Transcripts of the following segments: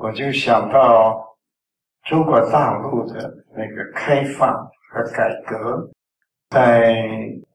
我就想到中国大陆的那个开放和改革。在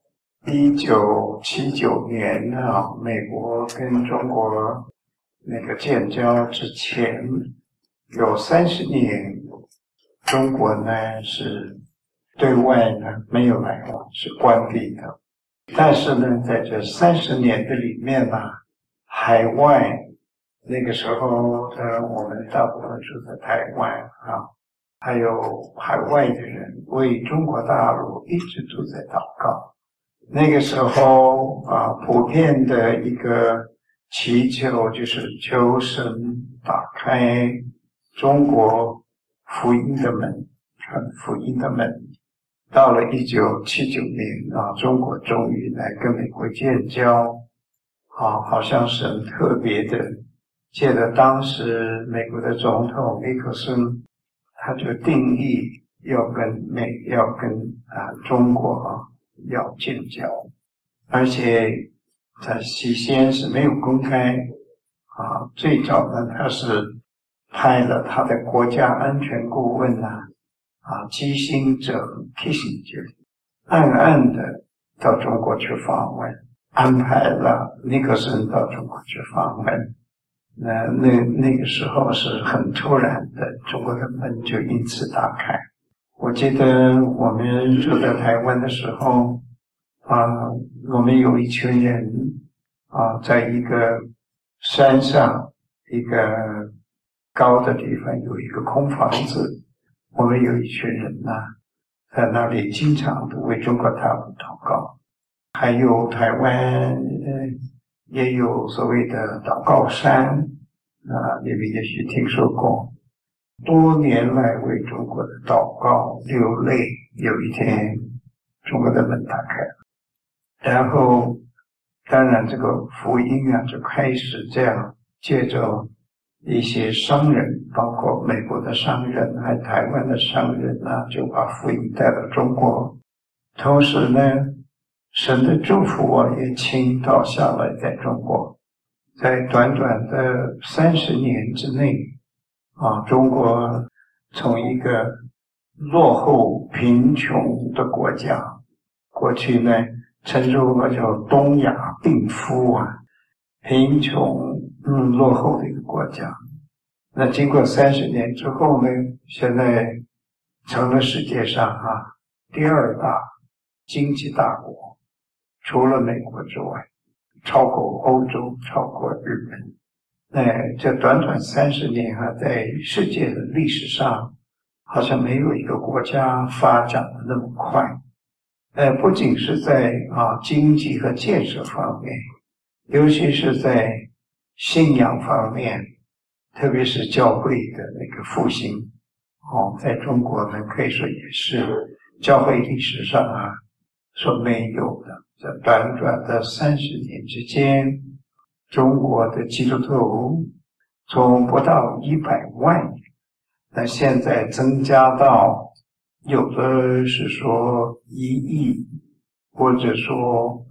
1979年啊，美国跟中国那个建交之前，有30年，中国呢是对外呢没有来往，是关闭的。但是呢，在这30年的里面呢，海外那个时候的我们大部分住在台湾啊，还有海外的人为中国大陆一直都在祷告。那个时候啊，普遍的一个祈求就是求神打开中国福音的门，传福音的门。到了1979年啊，中国终于来跟美国建交啊，好像神特别的借着当时美国的总统尼克森，他就定义要跟中国要建交，而且他起先是没有公开啊，最早呢他是派了他的国家安全顾问基辛格 Kissinger 暗暗的到中国去访问，安排了尼克森到中国去访问。那个时候是很突然的，中国的门就因此打开。我记得我们住在台湾的时候我们有一群人在一个山上一个高的地方有一个空房子，我们有一群人在那里经常的为中国大陆祷告。还有台湾也有所谓的祷告山你们也许听说过。多年来为中国的祷告流泪，有一天中国的门打开了，然后当然这个福音就开始这样借着一些商人，包括美国的商人还有台湾的商人就把福音带到中国。同时呢，神的祝福也倾倒下来在中国。在短短的30年之内中国从一个落后贫穷的国家，过去呢称之为叫东亚病夫贫穷落后的一个国家。那经过30年之后呢，现在成了世界上第2大经济大国，除了美国之外，超过欧洲，超过日本。这短短30年在世界的历史上，好像没有一个国家发展的那么快。不仅是在经济和建设方面，尤其是在信仰方面，特别是教会的那个复兴在中国呢，可以说也是教会历史上所没有的。在短短的30年之间，中国的基督徒从不到100万，那现在增加到有的是说1亿，或者说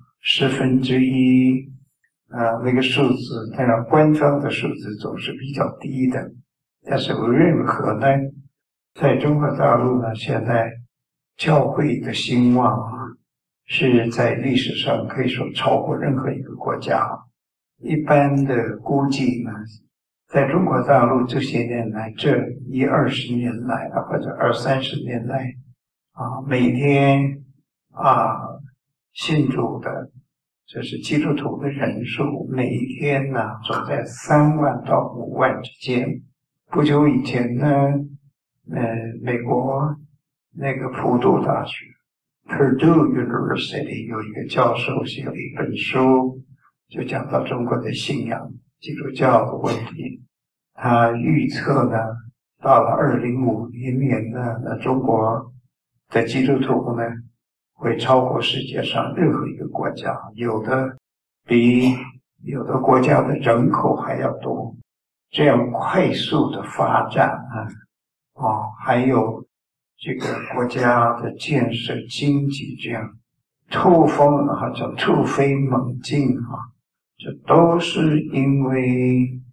1/10，那个数字当然官方的数字总是比较低的，但是无论如何呢，在中国大陆呢，现在教会的兴旺是在历史上可以说超过任何一个国家。一般的估计呢，在中国大陆这些年来，这20年来或者20-30年来每天信主的就是基督徒的人数，每一天总在3万到5万之间。不久以前呢，美国那个普渡大学 Purdue University 有一个教授写了一本书，就讲到中国的信仰基督教的问题。他预测呢，到了2050年呢，那中国的基督徒呢会超过世界上任何一个国家，有的比有的国家的人口还要多。这样快速的发展还有这个国家的建设经济这样突飞猛进这都是因为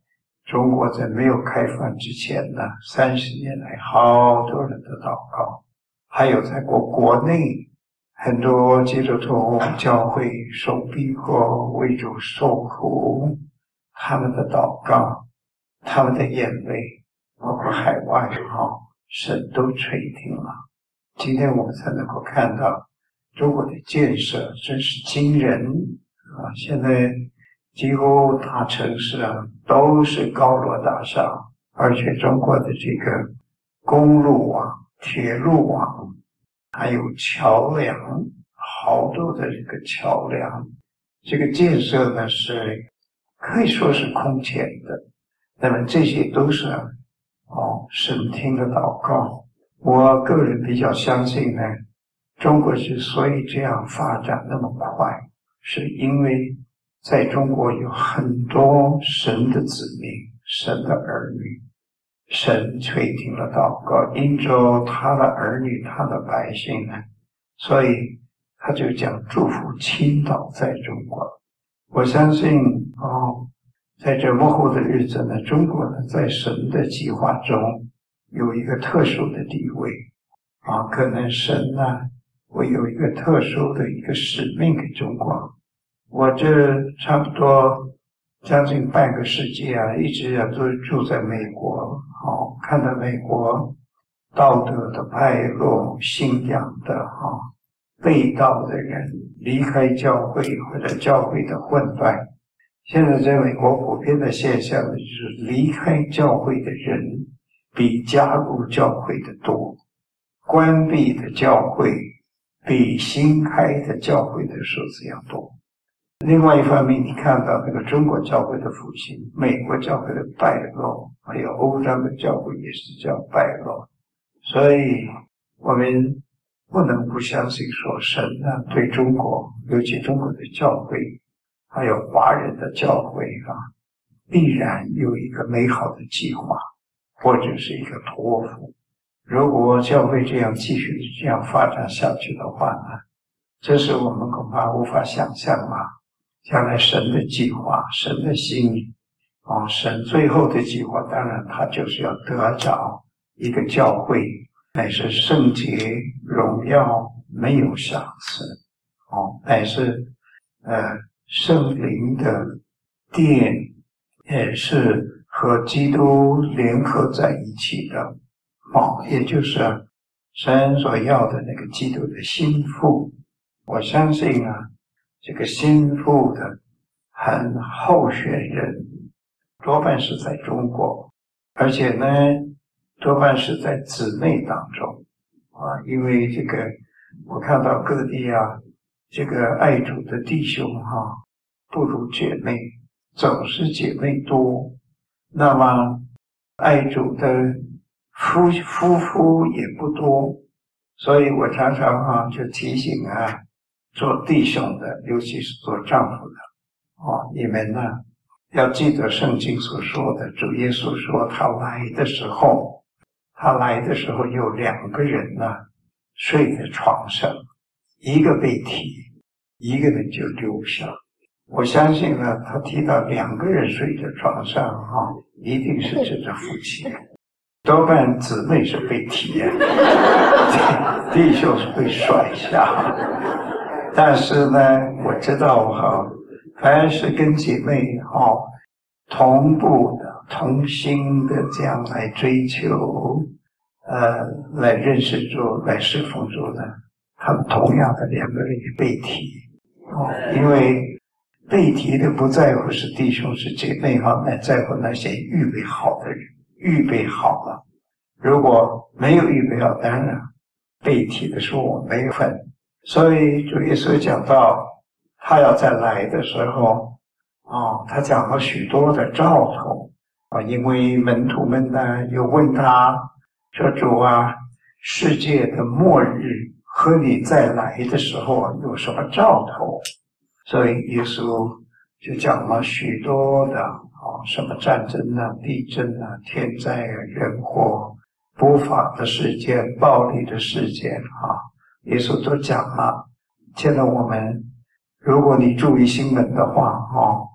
中国在没有开放之前呢，30年来好多人的祷告，还有在国内很多基督徒教会受逼迫、为主受苦，他们的祷告、他们的眼泪，包括海外神都垂听了。今天我们才能够看到中国的建设真是惊人啊！现在几乎大城市都是高楼大厦，而且中国的这个公路网、铁路网，还有桥梁，好多的这个桥梁，这个建设呢是可以说是空前的。那么这些都是神听的祷告。我个人比较相信呢，中国之所以这样发展那么快，是因为在中国有很多神的子民、神的儿女，神垂听了祷告，因着他的儿女、他的百姓呢，所以他就将祝福倾倒在中国。我相信在这末后的日子呢，中国呢在神的计划中有一个特殊的地位可能神呢会有一个特殊的一个使命给中国。我这差不多将近半个世纪一直都住在美国，看到美国道德的败落、信仰的背道的人离开教会，或者教会的混乱。现在在美国普遍的现象呢，就是离开教会的人比加入教会的多，关闭的教会比新开的教会的数字要多。另外一方面，你看到那个中国教会的复兴，美国教会的败落，还有欧洲的教会也是这样败落。所以我们不能不相信说神呢对中国，尤其中国的教会还有华人的教会必然有一个美好的计划，或者是一个托付。如果教会这样继续这样发展下去的话呢，这是我们恐怕无法想象将来神的计划、神的心意神最后的计划，当然他就是要得着一个教会乃是圣洁、荣耀、没有瑕疵乃是圣灵的殿，也是和基督联合在一起的也就是神所要的那个基督的心腹。我相信这个心腹的候选人多半是在中国，而且呢多半是在姊妹当中因为这个我看到各地这个爱主的弟兄不如姐妹，总是姐妹多，那么爱主的夫妇也不多，所以我常常就提醒做弟兄的，尤其是做丈夫的你们要记得圣经所说的，主耶稣说他来的时候有2个人睡在床上，一个被提，一个人就留下。我相信他提到2个人睡在床上一定是指着夫妻，多半姊妹是被提弟兄是被甩下。但是呢我知道凡是跟姐妹同步的、同心的这样来追求来认识主、来侍奉主的，他们同样的2个人也被提因为被提的不在乎是弟兄是姐妹乃在乎那些预备好的人，预备好了。如果没有预备好，当然被提的是我没有份。所以主耶稣讲到他要再来的时候他讲了许多的兆头因为门徒们又问他说，主世界的末日和你再来的时候有什么兆头？所以耶稣就讲了许多的什么战争地震天灾人祸、不法的事件、暴力的事件耶稣都讲了。现在我们如果你注意新闻的话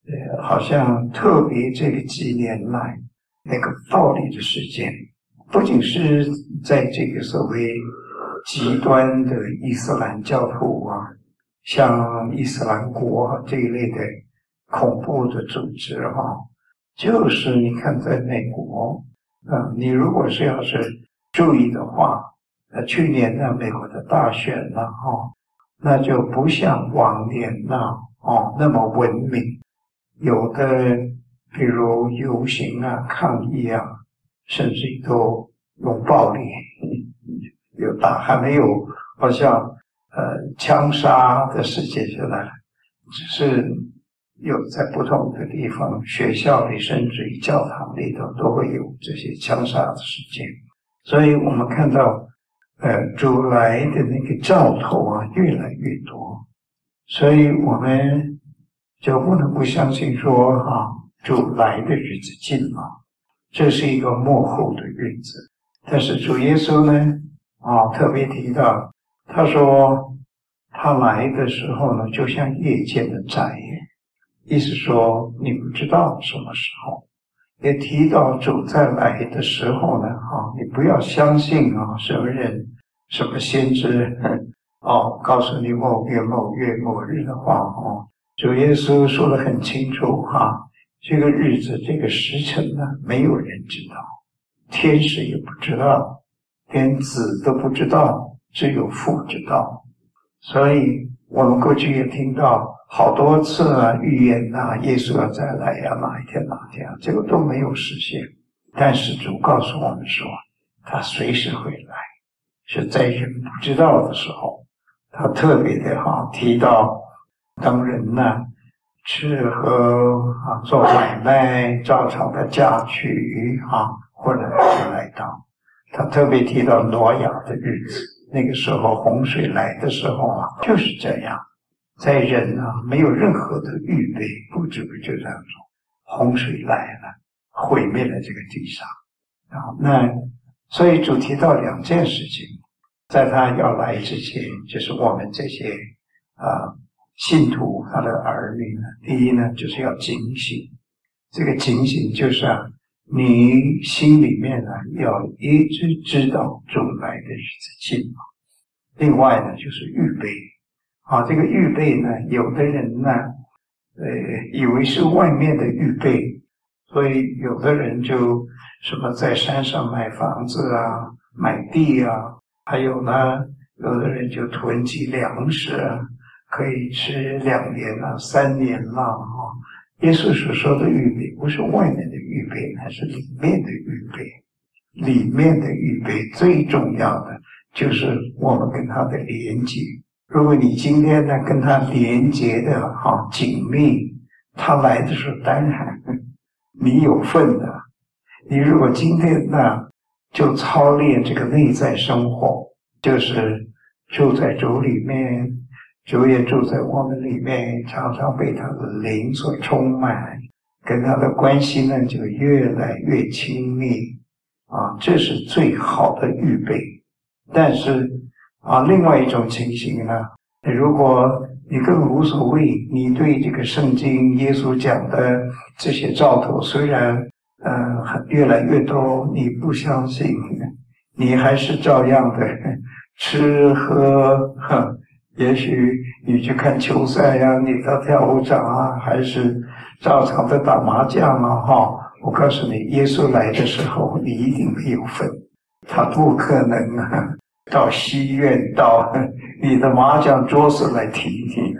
好像特别这个几年来那个暴力的事件，不仅是在这个所谓极端的伊斯兰教徒啊，像伊斯兰国这一类的恐怖的组织就是你看在美国，你如果是要是注意的话，去年的美国的大选那就不像往年那么文明，有的比如游行抗议甚至都用暴力，有还没有好像枪杀的事件出来了，只是有在不同的地方，学校里甚至于教堂里头都会有这些枪杀的事件。所以我们看到主来的那个兆头越来越多，所以我们就不能不相信说主来的日子近了，这是一个末后的日子。但是主耶稣呢特别提到，他说他来的时候呢，就像夜间的宅，意思说你不知道什么时候。也提到主再来的时候呢你不要相信什么人什么先知告诉你某月某月某日的话主耶稣说得很清楚这个日子这个时辰呢，没有人知道，天使也不知道，连子都不知道，只有父知道。所以我们过去也听到好多次预言耶稣要再来哪一天哪一天这个都没有实现。但是主告诉我们说，他随时会来，是在人不知道的时候。他特别的提到，当人吃喝做买卖照常的嫁娶或者是来到，他特别提到挪亚的日子，那个时候洪水来的时候就是这样，在人没有任何的预备，不知不觉当中洪水来了，毁灭了这个地上那所以主提到两件事情，在他要来之前，就是我们这些信徒他的儿女呢，第一呢就是要警醒，这个警醒就是你心里面要一直知道主来的日子近了。另外呢就是预备这个预备呢，有的人呢以为是外面的预备，所以有的人就什么在山上买房子买地还有呢有的人就囤积粮食可以吃2年3年耶稣所说的预备不是外面的预备，还是里面的预备。里面的预备最重要的就是我们跟他的连结。如果你今天呢跟他连结的紧密，他来的时候当然你有份的。你如果今天呢就操练这个内在生活，就是住在主里面，主也住在我们里面，常常被他的灵所充满，跟他的关系呢就越来越亲密这是最好的预备。但是另外一种情形呢，如果你更无所谓，你对这个圣经耶稣讲的这些兆头虽然越来越多，你不相信，你还是照样的吃喝也许你去看球赛你到跳舞场还是照常的打麻将我告诉你，耶稣来的时候你一定没有份，他不可能到西院到你的麻将桌子来提你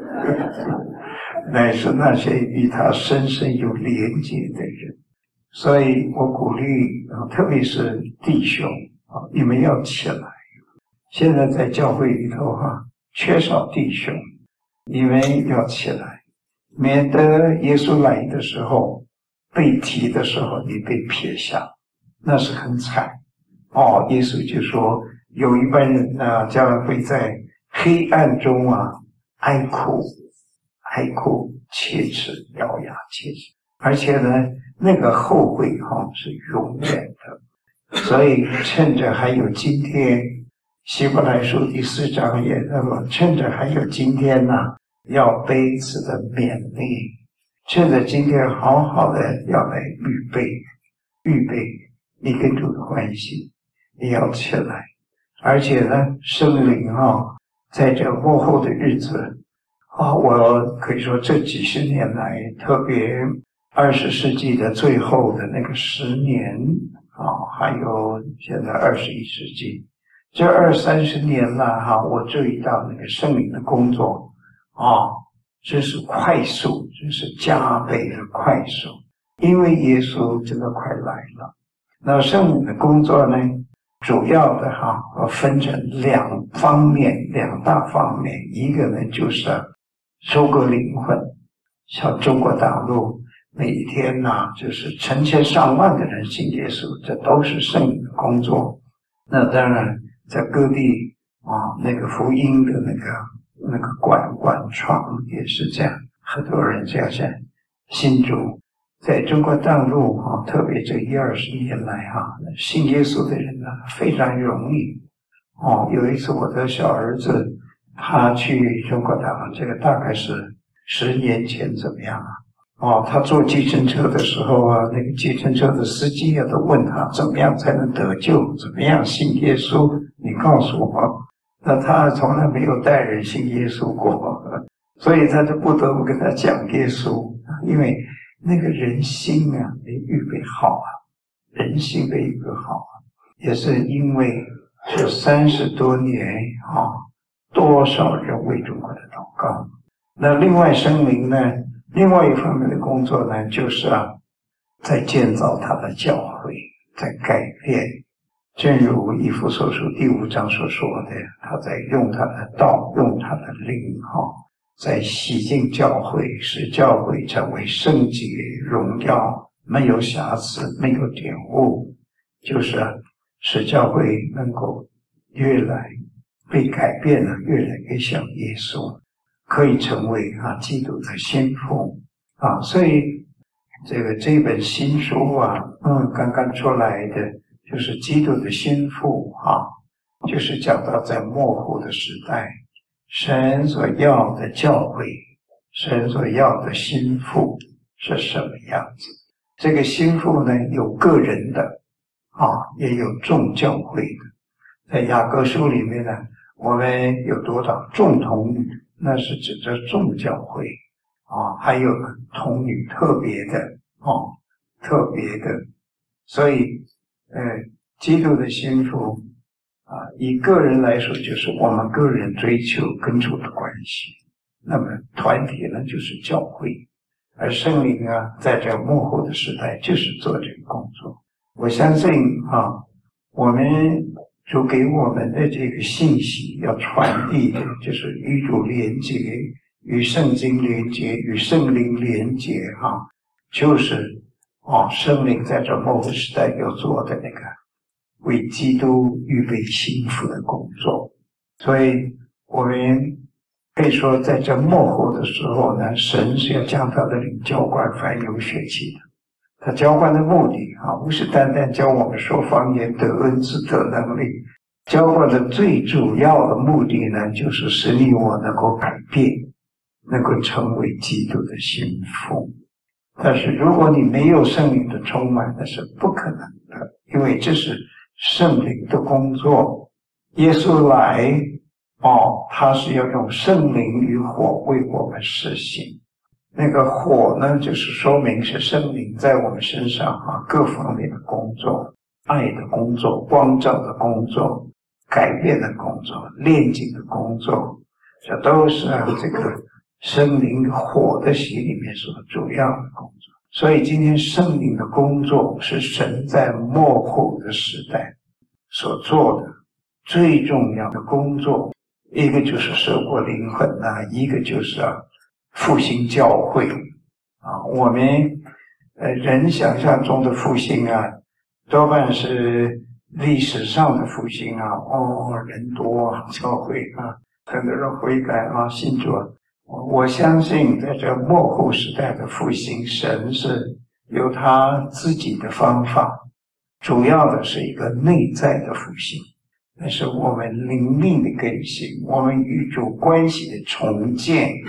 乃是那些与他深深有连结的人。所以我鼓励特别是弟兄你们要起来。现在在教会里头缺少弟兄，你们要起来，免得耶稣来的时候被提的时候你被撇下，那是很惨耶稣就说有一般人将来会在黑暗中哀哭切齿，咬牙切齿，而且呢那个后悔是永远的。所以趁着还有今天，希伯来书第4章也说，趁着还有今天要彼此的勉励， 趁着今天好好的要来预备你跟主的关系，你要起来。而且呢，圣灵在这幕后的日子我可以说这几十年来，特别20世纪的最后的那个10年还有现在21世纪，这20-30年了我注意到那个圣灵的工作真是快速，真是加倍的快速，因为耶稣真的快来了。那圣灵的工作呢，主要的分成2大方面，一个呢就是收割灵魂，像中国大陆每一天就是成千上万的人信耶稣，这都是圣灵的工作。那当然在各地那个福音的那个广传也是这样，很多人这样信主。在中国大陆特别这10-20年来信耶稣的人非常容易。有一次我的小儿子他去中国大陆，这个大概是10年前怎么样他坐计程车的时候那个计程车的司机都问他怎么样才能得救，怎么样信耶稣，你告诉我。那他从来没有带人信耶稣过，所以他就不得不跟他讲耶稣，因为那个人心被预备好人心被预备好也是因为这30多年多少人为中国的祷告。那另外圣灵呢，另外一方面的工作呢，就是在建造他的教会，在改变。正如以弗所书第5章所说的，他在用他的道，用他的灵在洗净教会，使教会成为圣洁、荣耀、没有瑕疵、没有玷污，就是使教会能够越来被改变了，越来越像耶稣，可以成为基督的心腹所以这本新书刚刚出来的就是基督的心腹就是讲到在末后的时代，神所要的教会，神所要的心腹是什么样子。这个心腹呢，有个人的也有众教会的。在雅各书里面呢，我们有读到众童女，那是指着众教会还有童女特别的特别的。所以基督的心腹以个人来说，就是我们个人追求跟主的关系。那么团体呢，就是教会。而圣灵在这末后的时代就是做这个工作。我相信我们主给我们的这个信息要传递的，就是与主连结，与圣经连结，与圣灵连结就是圣灵在这末后时代要做的那个为基督预备心腹的工作。所以我们可以说在这末后的时候呢，神是要将他的灵浇灌凡有血气的。他浇灌的目的不是单单教我们说方言、得恩赐、得能力，浇灌的最主要的目的呢，就是使你我能够改变，能够成为基督的心腹。但是如果你没有圣灵的充满，那是不可能的，因为这是圣灵的工作。耶稣来他是要用圣灵与火为我们施行。那个火呢，就是说明是圣灵在我们身上各方面的工作，爱的工作，光照的工作，改变的工作，炼净的工作，这都是这个圣灵火的洗里面所主要的工作。所以今天圣灵的工作是神在末后的时代所做的最重要的工作。一个就是收获灵魂一个就是复兴教会我们人想象中的复兴多半是历史上的复兴人多教会很多人悔改信主。我相信在这末后时代的复兴，神是有他自己的方法，主要的是一个内在的复兴，那是我们灵命的更新，我们与主关系的重建，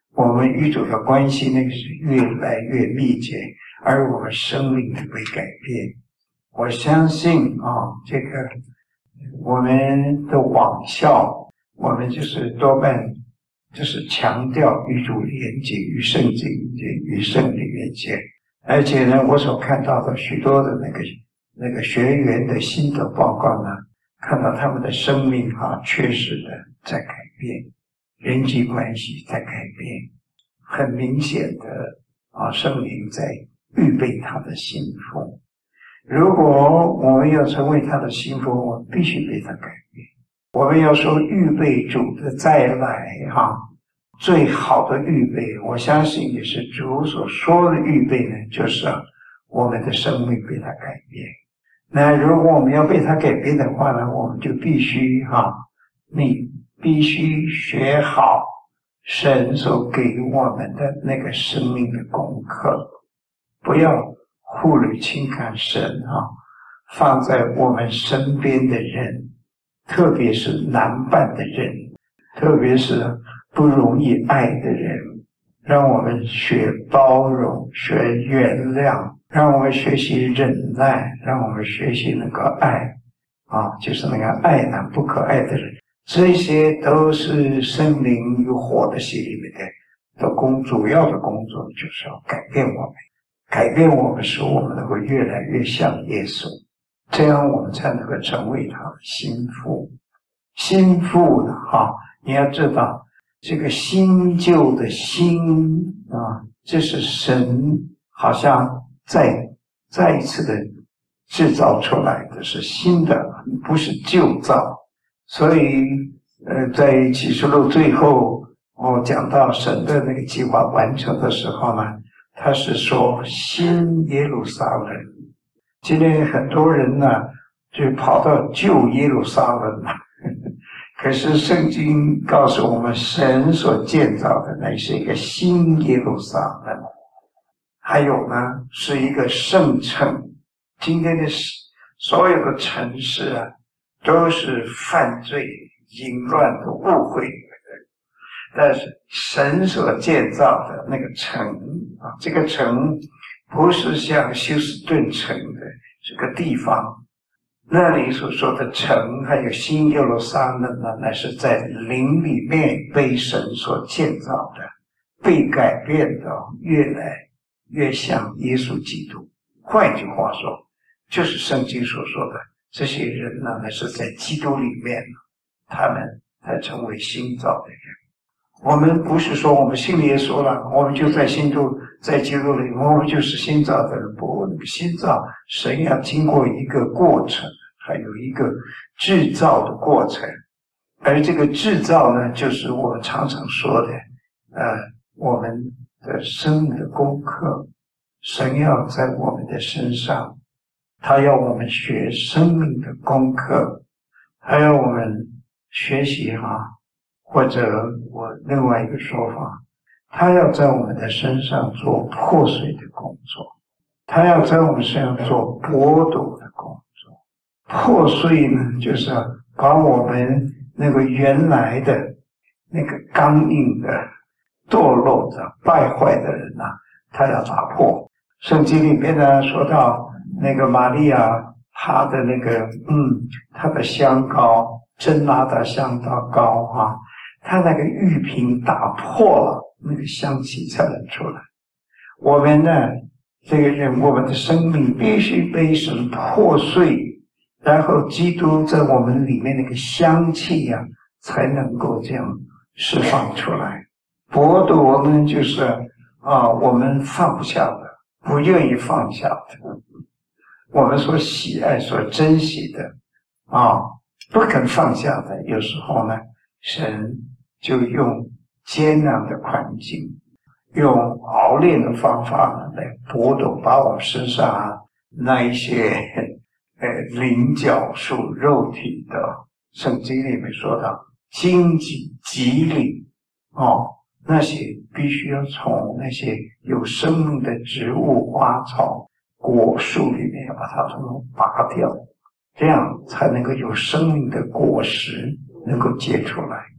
我们与主的关系那个是越来越密切，而我们生命会改变。我相信这个我们的网校，我们就是多半就是强调与主连结、与圣经、与圣灵连结。而且呢，我所看到的许多的那个学员的心得报告呢，看到他们的生命确实的在改变，人际关系在改变，很明显的圣灵在预备他的心腹。如果我们要成为他的心腹，我们必须被他改变。我们要说预备主的再来最好的预备，我相信也是主所说的预备呢，就是我们的生命被他改变。那如果我们要被他改变的话呢，我们就必须你必须学好神所给我们的那个生命的功课，不要忽略轻看神放在我们身边的人，特别是难办的人，特别是不容易爱的人，让我们学包容，学原谅，让我们学习忍耐，让我们学习那个爱就是那个爱难不可爱的人。这些都是圣灵与火的洗里面的主要的工作，就是要改变我们，改变我们，使我们能够越来越像耶稣，这样我们才能够成为他的心腹。心腹呢你要知道这个新旧的新这是神好像再一次的制造出来的，是新的，不是旧造。所以在启示录最后讲到神的那个计划完成的时候呢，他是说新耶路撒冷。今天很多人呢就跑到旧耶路撒冷了可是圣经告诉我们，神所建造的那是一个新耶路撒冷，还有呢是一个圣城。今天的所有的城市都是犯罪淫乱的误会的，但是神所建造的那个城这个城不是像休斯顿城的这个地方，那里所说的城还有新耶路撒冷呢，那是在灵里面被神所建造的，被改变的越来越像耶稣基督。换句话说，就是圣经所说的这些人呢，那是在基督里面他们才成为新造的人。我们不是说我们信耶稣了，我们就在基督里，我们就是新造的人。不，那个新造神要经过一个过程，还有一个制造的过程。而这个制造呢，就是我们常常说的我们的生命的功课。神要在我们的身上，他要我们学生命的功课，他要我们学习或者我另外一个说法，他要在我们的身上做破碎的工作，他要在我们身上做剥夺的工作。破碎呢，就是把我们那个原来的那个刚硬的、堕落的、败坏的人他要打破。圣经里面呢说到那个玛利亚，她的那个她的香膏，真拿的香膏她那个玉瓶打破了，那个香气才能出来。我们呢这个人，我们的生命必须被神破碎，然后基督在我们里面那个香气才能够这样释放出来。剥夺呢就是我们放不下的，不愿意放下的，我们所喜爱所珍惜的不肯放下的，有时候呢神就用艰难的环境，用熬炼的方法来剥夺，把我们身上那一些棱角属肉体的，圣经里面说到荆棘棘里那些必须要从那些有生命的植物花草果树里面把它统统拔掉，这样才能够有生命的果实能够结出来。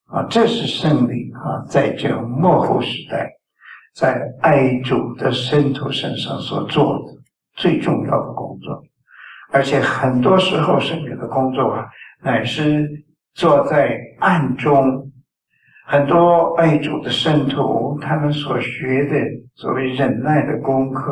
这是圣灵在这末后时代在爱主的圣徒身上所做的最重要的工作。而且很多时候圣灵的工作乃是做在暗中。很多爱主的圣徒他们所学的所谓忍耐的功课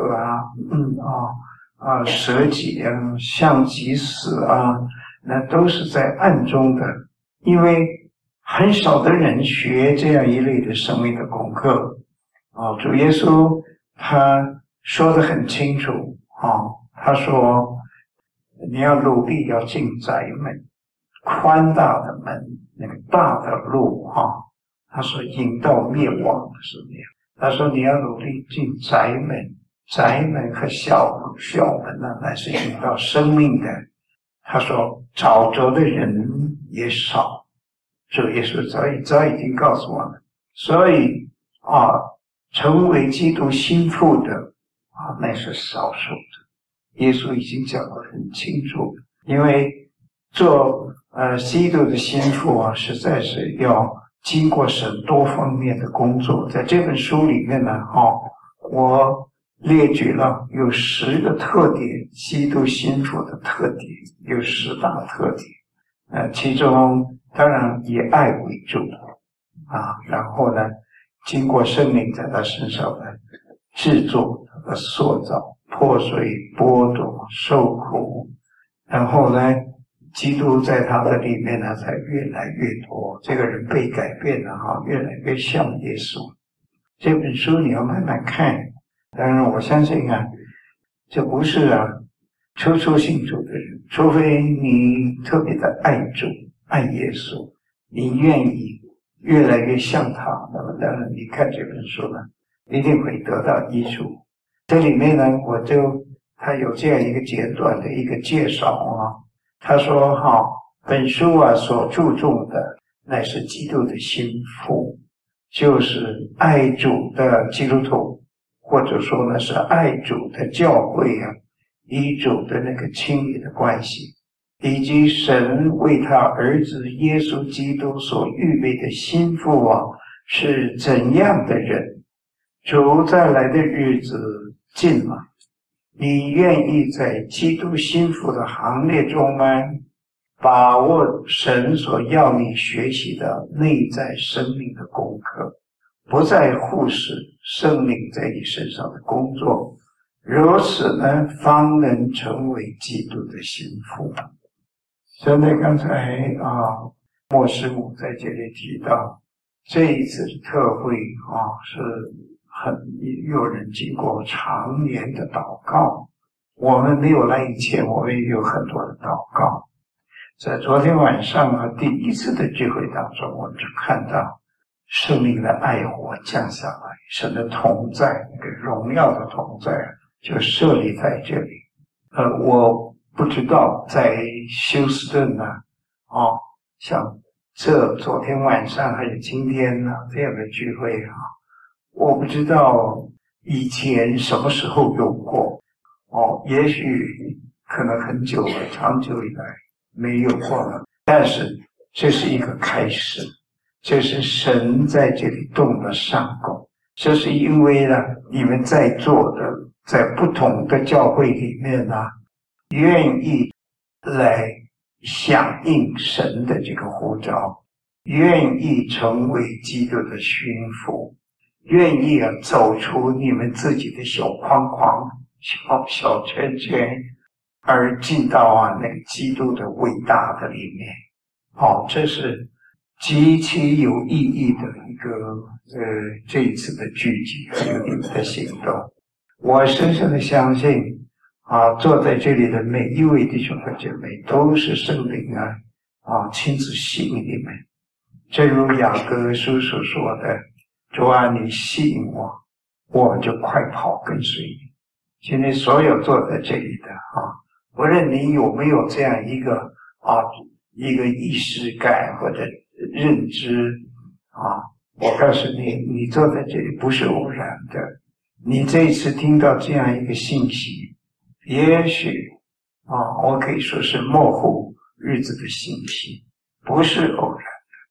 舍己向己死那都是在暗中的。因为很少的人学这样一类的生命的功课主耶稣他说得很清楚他说你要努力要进窄门，宽大的门，那个大的路他说引到灭亡的是那样。他说你要努力进窄门，窄门和小门乃是引到生命的。他说找着的人也少，主耶稣早已经告诉我们。所以成为基督心腹的那是少数的。耶稣已经讲得很清楚，因为做基督的心腹实在是要经过神多方面的工作。在这本书里面呢我列举了有10个特点，基督心腹的特点有10大特点。其中当然以爱为主然后呢经过圣灵在他身上的制作和塑造，破碎剥夺受苦，然后呢基督在他的里面呢才越来越多，这个人被改变了越来越像耶稣。这本书你要慢慢看。当然我相信这不是初信主的人，除非你特别的爱主爱耶稣，你愿意越来越像他，那么当然你看这本书呢一定会得到益处。这里面呢他有这样一个简短的一个介绍他说本书所注重的乃是基督的心腹，就是爱主的基督徒，或者说呢是爱主的教会与主的那个亲密的关系，以及神为他儿子耶稣基督所预备的心腹是怎样的人。主再来的日子近了，你愿意在基督心腹的行列中吗？把握神所要你学习的内在生命的功课，不再忽视圣灵在你身上的工作，如此呢方能成为基督的心腹。现在刚才莫师母在这里提到，这一次的特会是很有人经过常年的祷告。我们没有来以前，我们也有很多的祷告。在昨天晚上第一次的聚会当中，我们就看到圣灵的爱火降下来，神的同在，那个荣耀的同在就设立在这里。我不知道在休斯顿像昨天晚上还有今天这样的聚会我不知道以前什么时候有过也许可能很久了，长久以来没有过了。但是这是一个开始，这是神在这里动了上工。这是因为你们在座的在不同的教会里面愿意来响应神的这个呼召，愿意成为基督的心腹，愿意走出你们自己的小框框、小圈圈，而进到那个基督的伟大的里面。这是极其有意义的一个这一次的聚集还有你们的行动。我深深的相信坐在这里的每一位弟兄和姐妹都是圣灵亲自吸引你们。正如雅各书所说的，主啊，你吸引我，我就快跑跟随你。今天所有坐在这里的无论你有没有这样一个意识感或者认知我告诉你，你坐在这里不是偶然的。你这一次听到这样一个信息，也许我可以说是末后日子的信息，不是偶然的。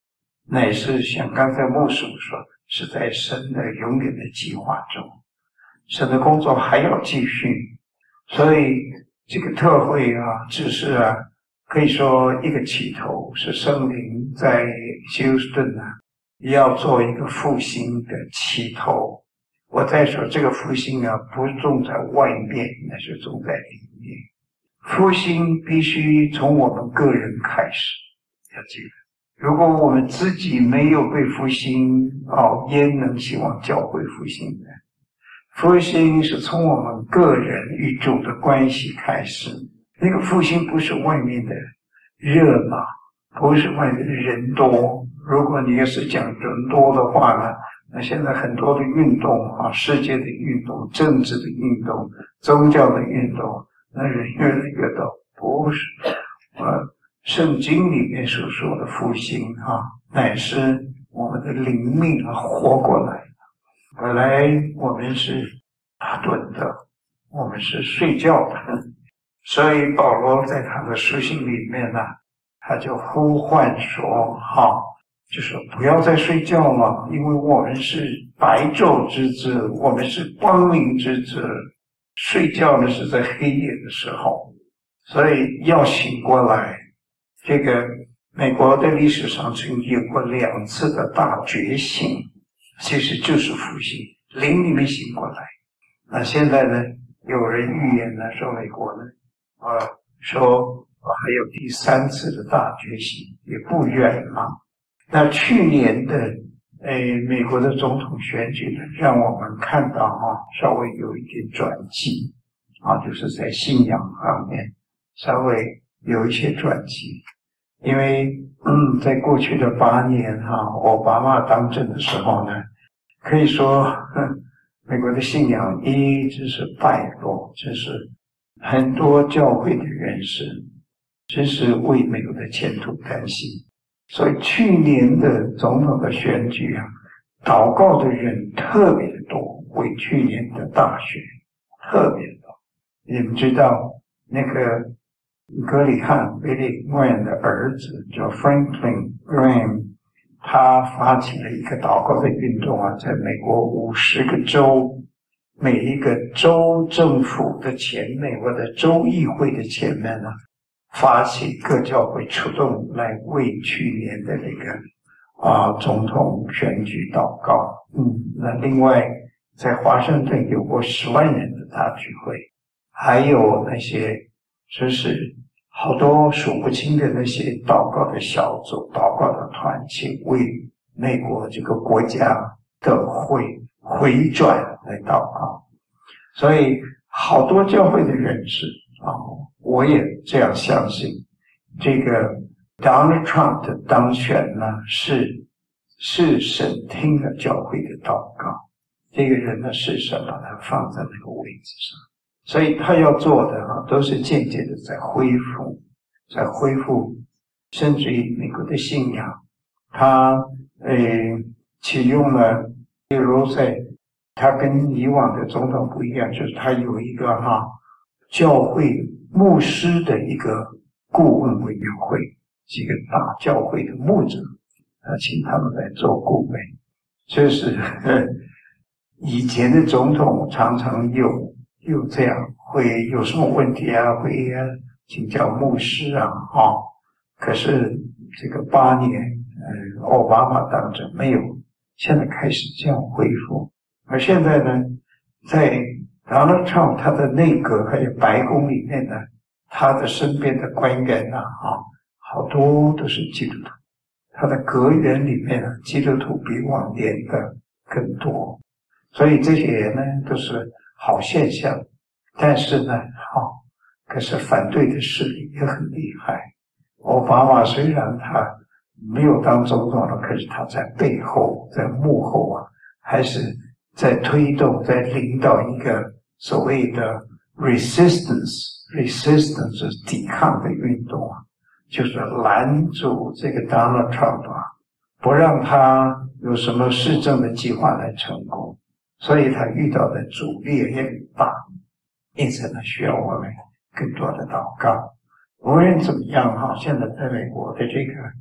乃是像刚才牧师说，是在神的永远的计划中，神的工作还要继续。所以这个特会啊，只是啊，可以说一个起头，是圣灵在休斯顿啊，要做一个复兴的起头。我再说这个复兴啊，不是种在外面，那是种在里面。复兴必须从我们个人开始，要记得，如果我们自己没有被复兴，焉能希望教会复兴呢？复兴是从我们个人与主的关系开始。那个复兴不是外面的热闹，不是外面的人多。如果你要是讲人多的话呢，那现在很多的运动啊，世界的运动、政治的运动、宗教的运动，那人越来越多，不是圣经里面所说的复兴啊，乃是我们的灵命啊活过来的。本来我们是打盹的，我们是睡觉的，所以保罗在他的书信里面呢，他就呼唤说，就是不要再睡觉了，因为我们是白昼之子，我们是光明之子。睡觉呢是在黑夜的时候，所以要醒过来。这个美国的历史上曾经有过2次的大觉醒，其实就是复兴，灵里面醒过来。那现在呢，有人预言呢说美国呢，说还有第3次的大觉醒，也不远了。那去年的美国的总统选举呢，让我们看到稍微有一点转机就是在信仰方面稍微有一些转机。因为在过去的8年奥巴马当政的时候呢，可以说美国的信仰一直是败落，就是很多教会的人士真是为美国的前途担心。所以去年的总统的选举祷告的人特别的多，为去年的大选特别多。你们知道那个格里汉 Billy Graham 的儿子叫 Franklin Graham， 他发起了一个祷告的运动在美国50个州，每一个州政府的前面或者州议会的前面呢，发起各教会出动来为去年的那个总统选举祷告。那另外在华盛顿有过10万人的大聚会，还有那些就是好多数不清的那些祷告的小组、祷告的团体，为美国这个国家的回转来祷告。所以好多教会的人士我也这样相信，这个 Donald Trump 的当选呢，是神听了教会的祷告，这个人呢是神把他放在那个位置上，所以他要做的都是间接的在恢复，甚至于美国的信仰，他启用了，比如在他跟以往的总统不一样，就是他有一个教会牧师的一个顾问委员会，几个大教会的牧者，请他们来做顾问。这是以前的总统常常有这样，会有什么问题会请教牧师可是这个8年奥巴马当政没有，现在开始这样恢复。而现在呢，在Donald Trump 他的内阁还有白宫里面呢，他的身边的官员好多都是基督徒，他的阁员里面基督徒比往年的更多，所以这些人呢都是好现象。但是呢可是反对的势力也很厉害。奥巴马虽然他没有当总统了，可是他在背后在幕后还是在推动，在领导一个所谓的 resistance 是抵抗的运动就是拦阻这个 Donald Trump 不让他有什么施政的计划来成功，所以他遇到的阻力也很大，因此呢需要我们更多的祷告。无论怎么样现在在美国的这个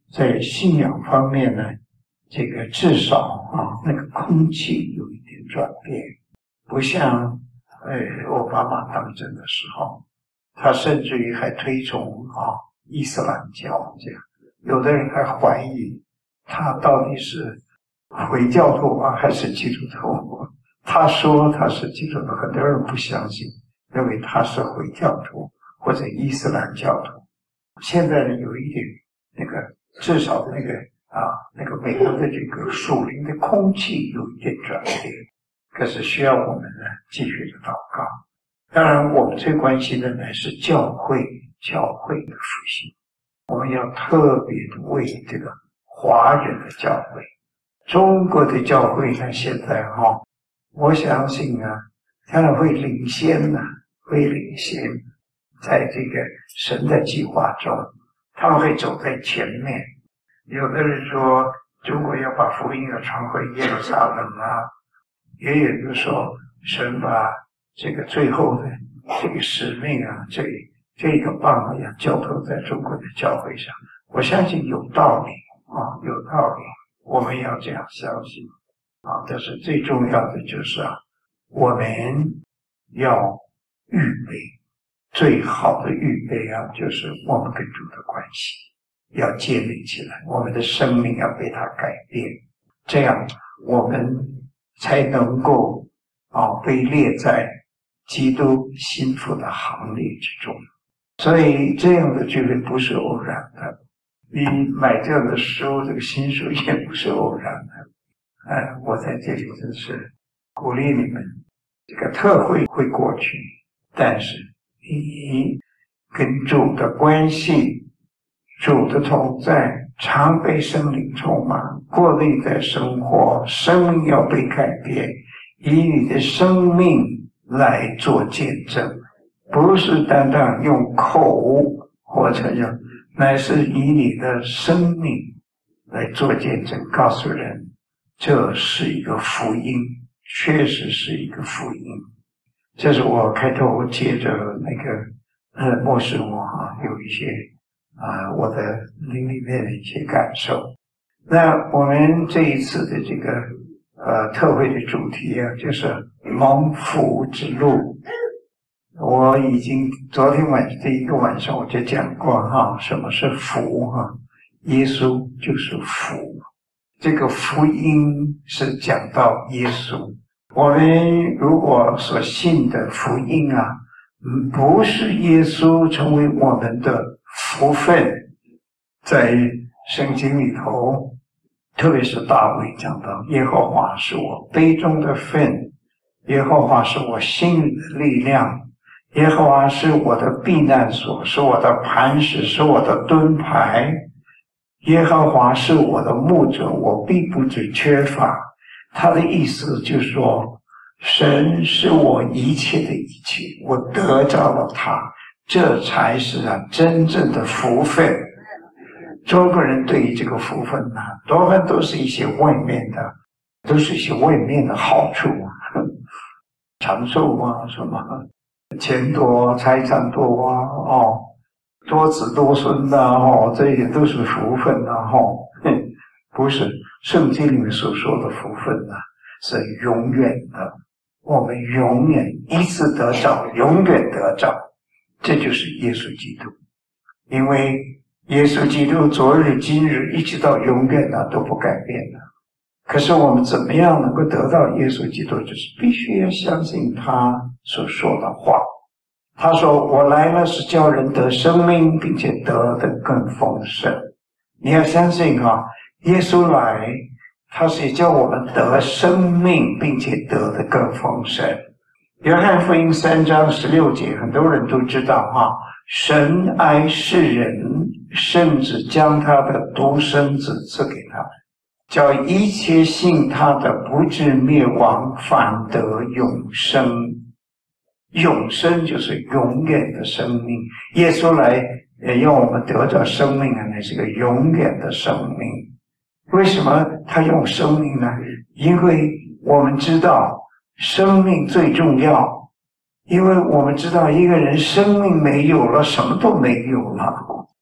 在信仰方面呢，这个至少那个空气有一点转变，不像奥巴马当政的时候，他甚至于还推崇伊斯兰教这样，有的人还怀疑他到底是回教徒还是基督徒。他说他是基督徒，很多人不相信，认为他是回教徒或者伊斯兰教徒。现在有一点至少那个美国的这个属灵的空气有一点转变，可是需要我们呢继续的祷告。当然我们最关心的呢是教会的复兴，我们要特别的为这个华人的教会，中国的教会呢现在我相信当然会领先在这个神的计划中，他们会走在前面。有的人说中国要把福音要传回耶路撒冷也有人说神把这个最后的这个使命这个棒要交托在中国的教会上。我相信有道理有道理，我们要这样相信但是最重要的就是我们要预备，最好的预备就是我们跟主的关系要建立起来，我们的生命要被他改变，这样我们才能够被列在基督心腹的行列之中。所以这样的聚会不是偶然的，你买这样的书，这个新书也不是偶然的。我在这里真是鼓励你们，这个特会会过去，但是你跟主的关系，主的同在，常被圣灵充满，过内在生活，生命要被改变，以你的生命来做见证，不是单单用口或者乃是以你的生命来做见证，告诉人这是一个福音，确实是一个福音。这是我开头接着牧师有一些我的灵里面的一些感受。那我们这一次的这个特会的主题就是蒙福之路。我已经昨天第一个晚上我就讲过什么是福耶稣就是福，这个福音是讲到耶稣。我们如果所信的福音不是耶稣成为我们的福分，在圣经里头，特别是大卫讲到耶和华是我杯中的分，耶和华是我心里的力量，耶和华是我的避难所，是我的磐石，是我的盾牌，耶和华是我的牧者，我必不致缺乏。他的意思就是说，神是我一切的一切，我得着了他，这才是真正的福分。中国人对于这个福分多半都是一些外面的，都是一些外面的好处长寿什么钱多财产多多子多孙这些都是福分不是圣经里面所说的福分是永远的，我们永远一次得着，永远得着，这就是耶稣基督。因为耶稣基督昨日今日一直到永远都不改变的。可是我们怎么样能够得到耶稣基督，就是必须要相信他所说的话。他说我来了是叫人得生命，并且得的更丰盛。你要相信耶稣来他是叫我们得生命，并且得的更丰盛。约翰福音3章16节很多人都知道神爱世人，甚至将他的独生子赐给他们，叫一切信他的不至灭亡，反得永生。永生就是永远的生命，耶稣来让我们得着生命那是个永远的生命。为什么他用生命呢？因为我们知道生命最重要，因为我们知道一个人生命没有了，什么都没有了。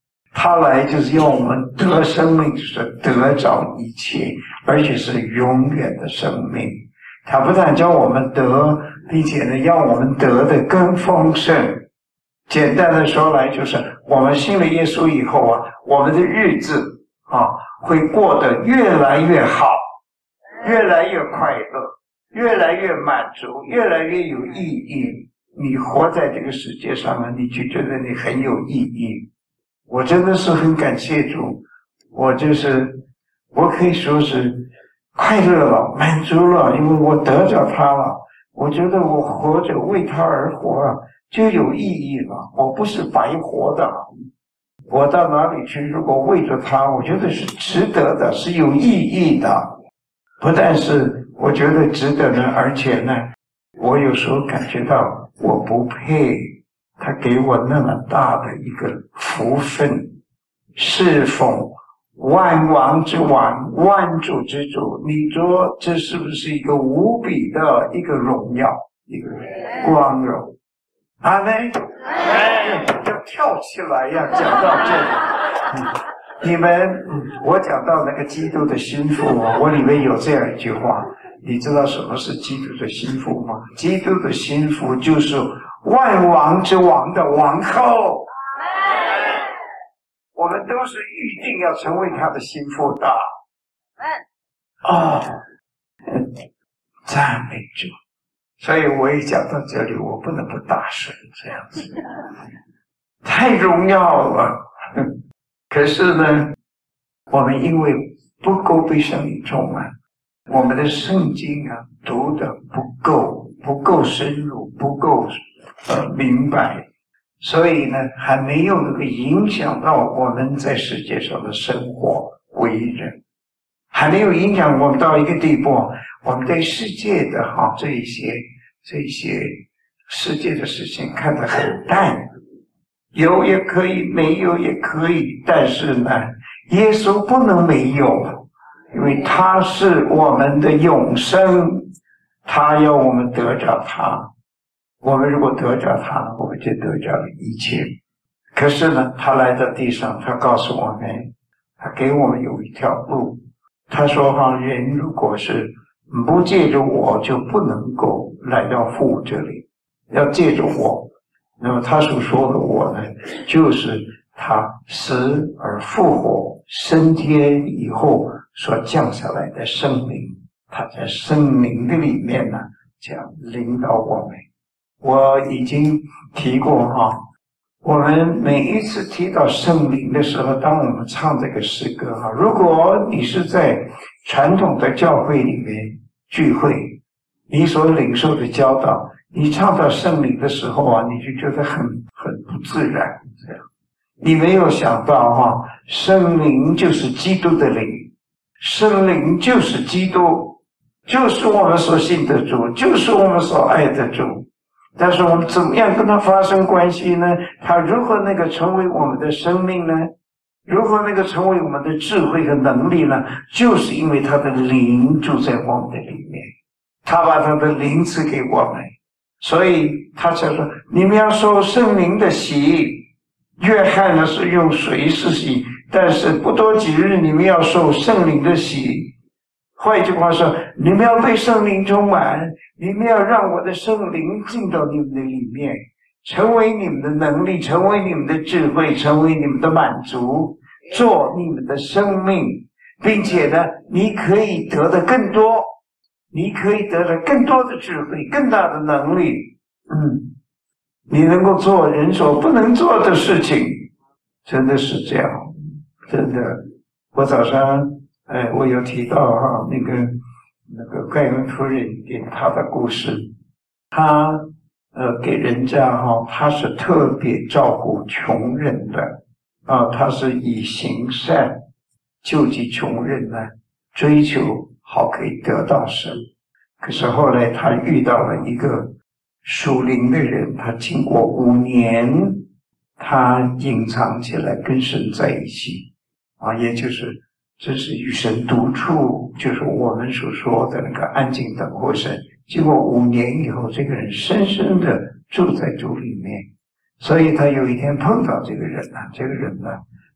他来就是要我们得生命，就是得着一切，而且是永远的生命。他不但叫我们得，并且呢，要我们得的更丰盛。简单的说来，就是我们信了耶稣以后啊，我们的日子啊会过得越来越好，越来越快乐，越来越满足，越来越有意义。你活在这个世界上啊，你就觉得你很有意义。我真的是很感谢主，我可以说是快乐了，满足了，因为我得着他了。我觉得我活着为他而活啊，就有意义了。我不是白活的，我到哪里去，如果为着他，我觉得是值得的，是有意义的。不但是我觉得值得呢，而且呢，我有时候感觉到我不配他给我那么大的一个福分，侍奉万王之王，万主之主。你说这是不是一个无比的一个荣耀，一个光荣？阿们，要跳起来呀！讲到这里，你们，我讲到那个基督的心腹啊，我里面有这样一句话，你知道什么是基督的心腹吗？基督的心腹就是万王之王的王后。我们都是预定要成为他的心腹的。赞美主！所以我一讲到这里，我不能不大声这样子，太荣耀了。可是呢，我们因为不够被圣灵充满，我们的圣经啊读的不够深入，不够明白。所以呢，还没有那个影响到我们在世界上的生活为人，还没有影响我们到一个地步，我们对世界的这一些世界的事情看得很淡，有也可以，没有也可以，但是呢，耶稣不能没有，因为他是我们的永生，他要我们得着他。我们如果得着他，我们就得着了一切。可是呢，他来到地上，他告诉我们，他给我们有一条路。他说人如果是不借着我，就不能够来到父这里，要借着我。那么他所说的我呢，就是他死而复活升天以后所降下来的圣灵，他在圣灵的里面呢，将领导我们。我已经提过我们每一次提到圣灵的时候，当我们唱这个诗歌如果你是在传统的教会里面聚会，你所领受的教导，你唱到圣灵的时候你就觉得很不自然，这样你没有想到圣灵就是基督的灵，圣灵就是基督，就是我们所信的主，就是我们所爱的主。但是我们怎么样跟他发生关系呢？他如何那个成为我们的生命呢？如何那个成为我们的智慧和能力呢？就是因为他的灵住在我们的里面，他把他的灵赐给我们，所以他才说你们要受圣灵的洗。约翰呢是用水施洗，但是不多几日你们要受圣灵的洗。换一句话说，你们要被圣灵充满，你们要让我的圣灵进到你们的里面，成为你们的能力，成为你们的智慧，成为你们的满足，做你们的生命，并且呢，你可以得的更多，你可以得到更多的智慧，更大的能力，你能够做人所不能做的事情，真的是这样，真的。我早上我有提到那个盖恩夫人给他的故事，他给人家他是特别照顾穷人的他是以行善救济穷人呢，追求好可以得到神。可是后来他遇到了一个属灵的人，他经过5年，他隐藏起来跟神在一起也就是这是与神独处，就是我们所说的那个安静等候神。经过5年以后，这个人深深的住在主里面，所以他有一天碰到这个人呢，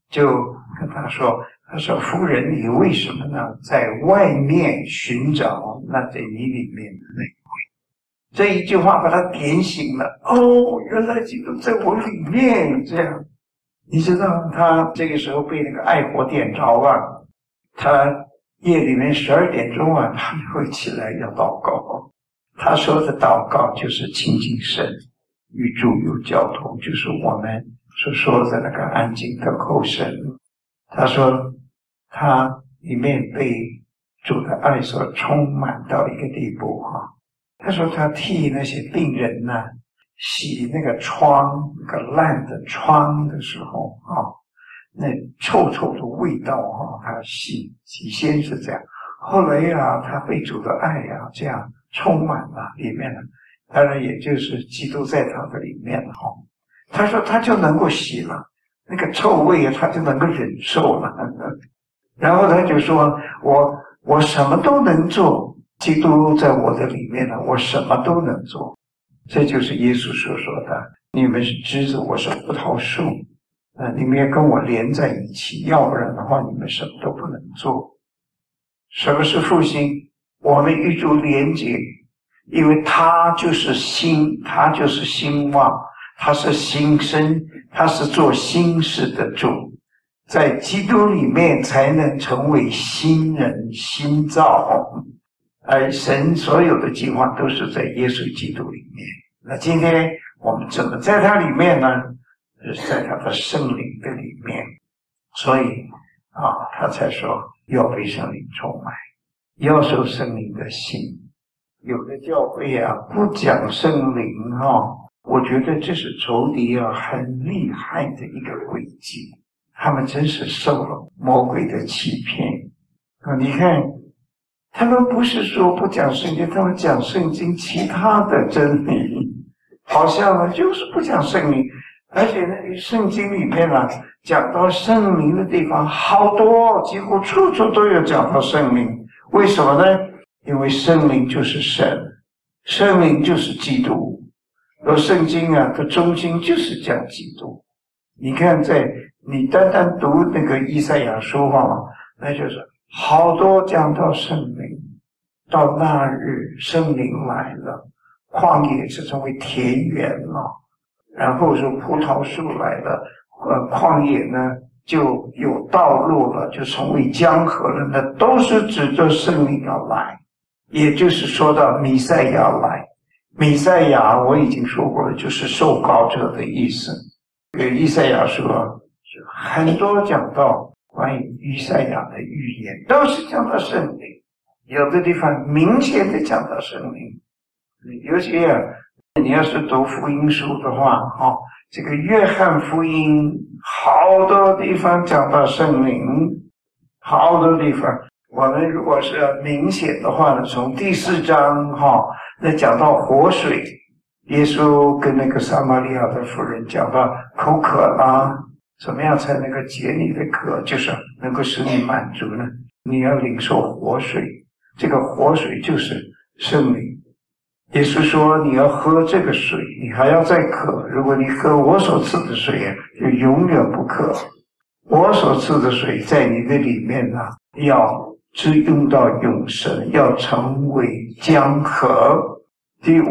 就跟他说：“他说夫人，你为什么呢在外面寻找那在你里面的那一位？”这一句话把他点醒了。哦，原来基督在我里面，这样。你知道他这个时候被那个爱火点着啊，他夜里面12点钟啊，他会起来要祷告。他说的祷告就是亲近神，与主有交通，就是我们所说的那个安静等候神。他说他里面被主的爱所充满到一个地步啊。他说他替那些病人呢洗那个疮，那个烂的疮的时候啊，那臭臭的味道啊，他洗先是这样，后来啊，他被主的爱啊这样充满了里面了，当然也就是基督在他的里面了哈。他说他就能够洗了，那个臭味啊，他就能够忍受了。然后他就说我什么都能做，基督在我的里面了，我什么都能做。这就是耶稣所说的：你们是枝子，我是葡萄树，你们要跟我连在一起，要不然的话，你们什么都不能做。什么是复兴？我们与主连结，因为他就是新，他就是兴旺，他是新生，他是做新事的主，在基督里面才能成为新人新造。而神所有的计划都是在耶稣基督里面。那今天我们怎么在他里面呢？是在他的圣灵的里面。所以他才说要被圣灵充满，要受圣灵的心。有的教会不讲圣灵我觉得这是仇敌很厉害的一个诡计，他们真是受了魔鬼的欺骗。你看他们不是说不讲圣经，他们讲圣经其他的真理，好像呢就是不讲圣灵。而且呢圣经里面讲到圣灵的地方好多，几乎处处都有讲到圣灵。为什么呢？因为圣灵就是神，圣灵就是基督，而圣经的中心就是讲基督。你看你单单读那个以赛亚书那就是好多讲到圣灵。到那日圣灵来了，旷野是成为田园了，然后说葡萄树来了，旷野呢就有道路了，就成为江河了，那都是指着圣灵要来。也就是说到弥赛亚来，弥赛亚我已经说过了，就是受膏者的意思。以赛亚说很多讲到关于以赛亚的预言都是讲到圣灵，有的地方明显的讲到圣灵。尤其你要是读福音书的话这个约翰福音好多地方讲到圣灵，好多地方。我们如果是明显的话呢，从第4章那讲到活水，耶稣跟那个撒玛利亚的妇人讲到口渴啦，怎么样才能够解你的渴，就是能够使你满足呢？你要领受活水，这个活水就是圣灵。耶稣说你要喝这个水，你还要再渴，如果你喝我所赐的水就永远不渴。我所赐的水在你的里面要滋润到永生，要成为江河。第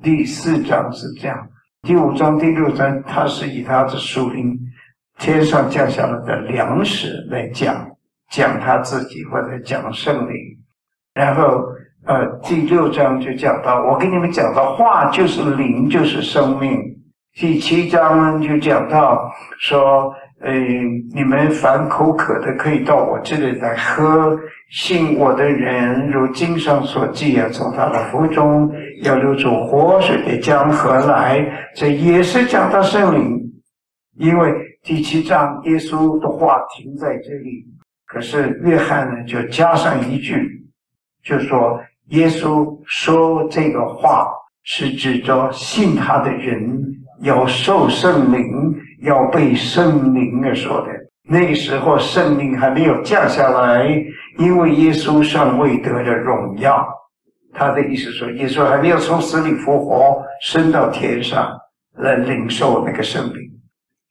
4章是这样，第5章第6章它是以它的属灵天上降下来的粮食来讲他自己，或者讲圣灵。然后第6章就讲到，我跟你们讲到话就是灵，就是生命。第7章就讲到说你们凡口渴的可以到我这里来喝，信我的人如经上所记从他的腹中要流出活水的江河来。这也是讲到圣灵，因为第7章耶稣的话停在这里，可是约翰呢就加上一句，就说耶稣说这个话是指着信他的人要受圣灵，要被圣灵而说的。那个时候圣灵还没有降下来，因为耶稣尚未得了荣耀。他的意思说耶稣还没有从死里复活，升到天上来领受那个圣灵。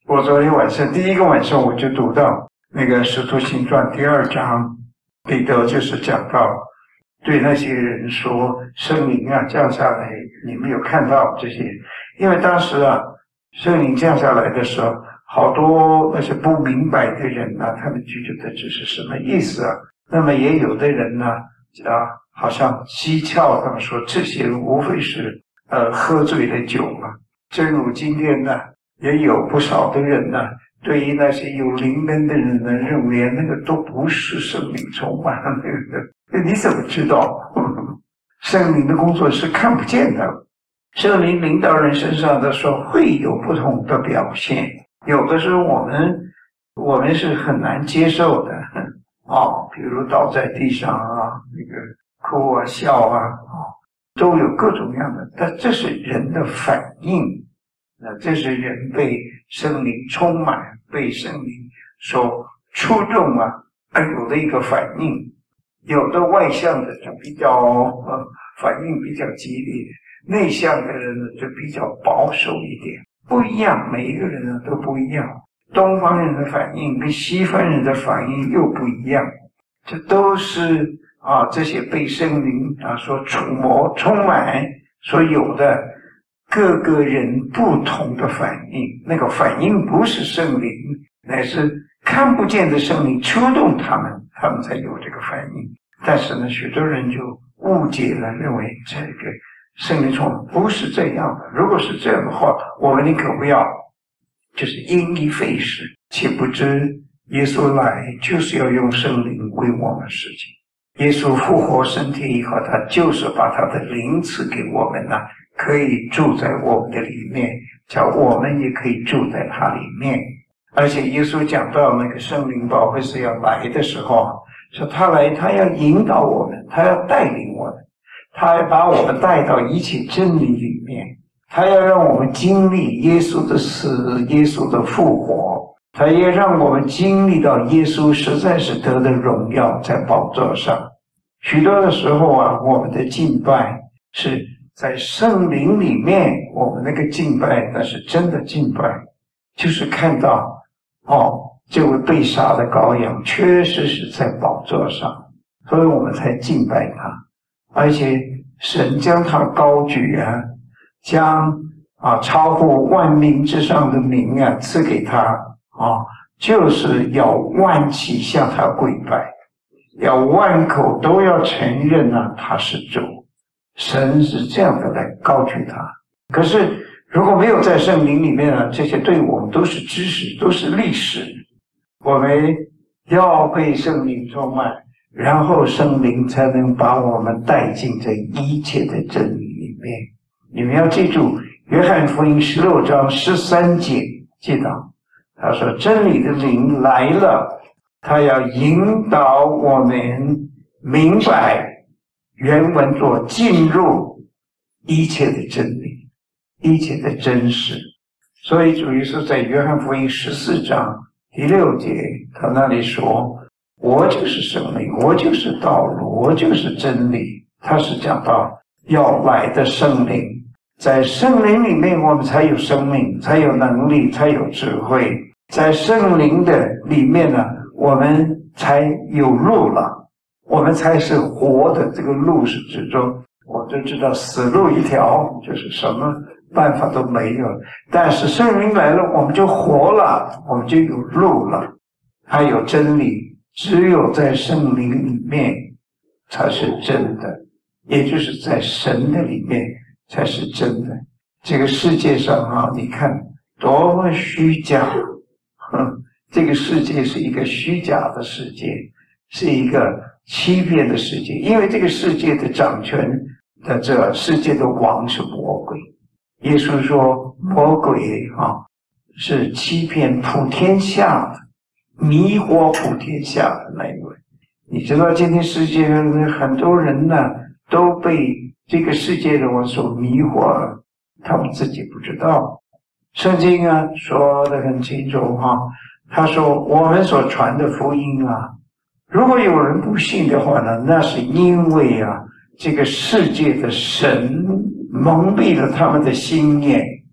我昨天晚上第一个晚上我就读到那个《使徒行传》第2章，彼得就是讲到对那些人说，圣灵啊降下来，你们有看到这些？因为当时啊，圣灵降下来的时候，好多那些不明白的人啊，他们就觉得这是什么意思啊？那么也有的人呢，好像讥诮他们说，这些无非是喝醉了酒嘛。正如今天呢，也有不少的人呢，对于那些有灵恩的人呢，认为那个都不是圣灵充满那个。你怎么知道？圣灵的工作是看不见的。圣灵领导人身上的时候会有不同的表现，有的时候我们是很难接受的比如倒在地上啊，那个哭啊笑啊都有各种样的，但这是人的反应，这是人被圣灵充满，被圣灵所触动而有的一个反应。有的外向的就比较反应比较激烈，内向的人呢就比较保守一点，不一样，每一个人呢都不一样。东方人的反应跟西方人的反应又不一样，这都是这些被圣灵所触摸充满所有的各个人不同的反应。那个反应不是圣灵，乃是看不见的圣灵触动他们才有这个反应。但是呢，许多人就误解了，认为这个圣灵充满不是这样的。如果是这样的话，我们宁可不要，就是因噎废食。岂不知耶稣来就是要用圣灵为我们实际。耶稣复活升天以后，他就是把他的灵赐给我们可以住在我们的里面，叫我们也可以住在他里面。而且耶稣讲到那个圣灵保惠师要来的时候，说他来，他要引导我们，他要带领我们，他要把我们带到一切真理里面，他要让我们经历耶稣的死，耶稣的复活，他也让我们经历到耶稣实在是得的荣耀在宝座上。许多的时候我们的敬拜是在圣灵里面，我们那个敬拜那是真的敬拜，就是看到这位被杀的羔羊确实是在宝座上，所以我们才敬拜他。而且神将他高举将超乎万民之上的名赐给他就是要万起向他跪拜，要万口都要承认他是主。神是这样的来高举他。可是如果没有在圣灵里面这些对我们都是知识，都是历史。我们要被圣灵充满，然后圣灵才能把我们带进这一切的真理里面。你们要记住约翰福音16章13节，记得他说真理的灵来了，他要引导我们明白，原文做进入一切的真理，一切的真实。所以主耶稣在约翰福音14章第6节，他那里说，我就是生命，我就是道路，我就是真理。他是讲到要来的圣灵，在圣灵里面我们才有生命，才有能力，才有智慧。在圣灵的里面我们才有路了，我们才是活的。这个路是指着我就知道死路一条，就是什么办法都没有。但是圣灵来了，我们就活了，我们就有路了，还有真理。只有在圣灵里面才是真的，也就是在神的里面才是真的。这个世界上你看多么虚假，这个世界是一个虚假的世界，是一个欺骗的世界。因为这个世界的掌权的这世界的王是魔鬼。耶稣说魔鬼是欺骗普天下的，迷惑普天下的那一位。你知道今天世界上很多人都被这个世界的王所迷惑了，他们自己不知道。圣经说得很清楚他说我们所传的福音如果有人不信的话那是因为这个世界的神蒙蔽了他们的心眼，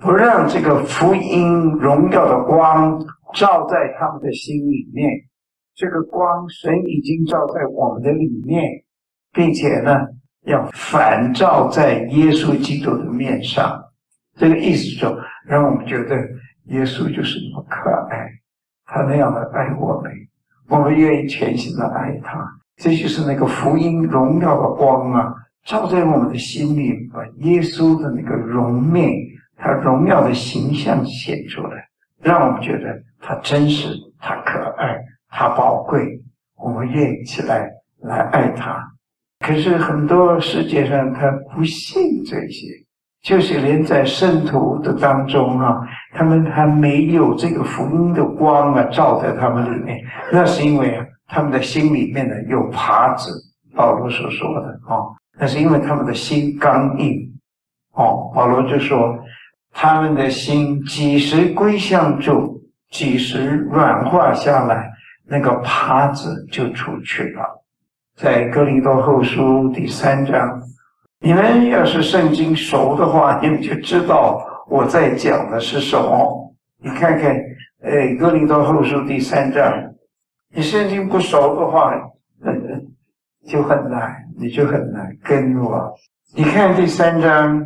不让这个福音荣耀的光照在他们的心里面。这个光神已经照在我们的里面，并且呢要反照在耶稣基督的面上。这个意思就让我们觉得耶稣就是那么可爱，他那样的爱我们，我们愿意全心的爱他。这就是那个福音荣耀的光啊，照在我们的心里，把耶稣的那个容面，他荣耀的形象显出来，让我们觉得他真实，他可爱，他宝贵，我们愿意起来爱他。可是很多世界上他不信这些，就是连在圣徒的当中啊，他们还没有这个福音的光啊照在他们里面。那是因为他们的心里面呢有耙子，保罗所说的那是因为他们的心刚硬保罗就说他们的心几时归向主，几时软化下来，那个耙子就出去了。在哥林多后书第3章，你们要是圣经熟的话，你们就知道我在讲的是什么。你看看哥林多后书第3章，你圣经不熟的话就很难，你就很难跟我。你看第3章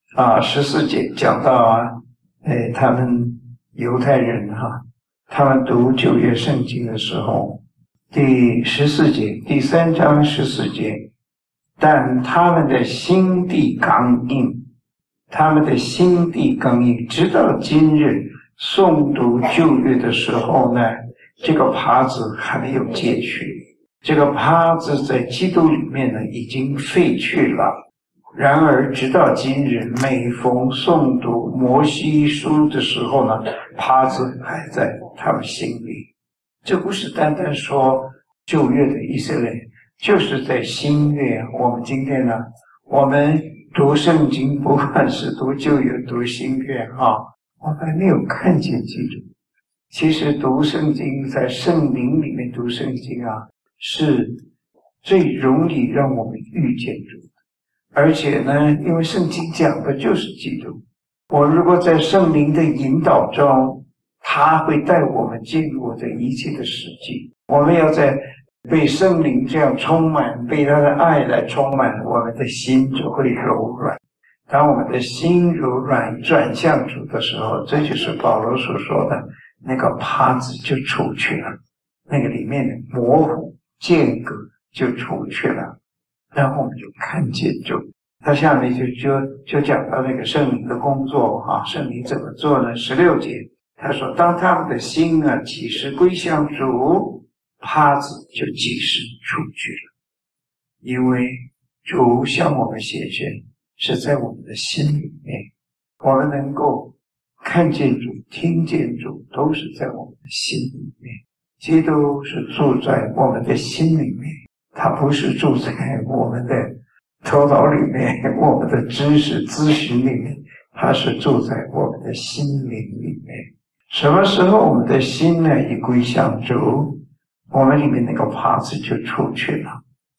14节讲到他们犹太人他们读旧约圣经的时候，第14节，第3章14节，但他们的心地刚硬，他们的心地刚硬，直到今日诵读旧约的时候呢，这个耙子还没有戒去，这个耙子在基督里面呢已经废去了。然而直到今日，每逢诵读摩西书的时候呢，耙子还在他们心里。这不是单单说旧约的以色列，就是在新约。我们今天呢，我们读圣经，不管是读旧约读新约我们还没有看见基督。其实读圣经，在圣灵里面读圣经是最容易让我们遇见主的。而且呢，因为圣经讲的就是基督，我如果在圣灵的引导中，他会带我们进入这一切的实际。我们要在被圣灵这样充满，被他的爱来充满，我们的心就会柔软。当我们的心柔软转向主的时候，这就是保罗所说的那个耙子就出去了，那个里面的模糊间隔就出去了，然后我们就看见主。他下面就讲到那个圣灵的工作圣灵怎么做呢？16节他说，当他们的心几时归向主，耙子就几时出去了。因为主向我们显现是在我们的心里面，我们能够看见主听见主都是在我们的心里面。基督是住在我们的心里面，他不是住在我们的头脑里面，我们的知识咨询里面，他是住在我们的心灵里面。什么时候我们的心呢一归向主，我们里面那个耙子就出去了。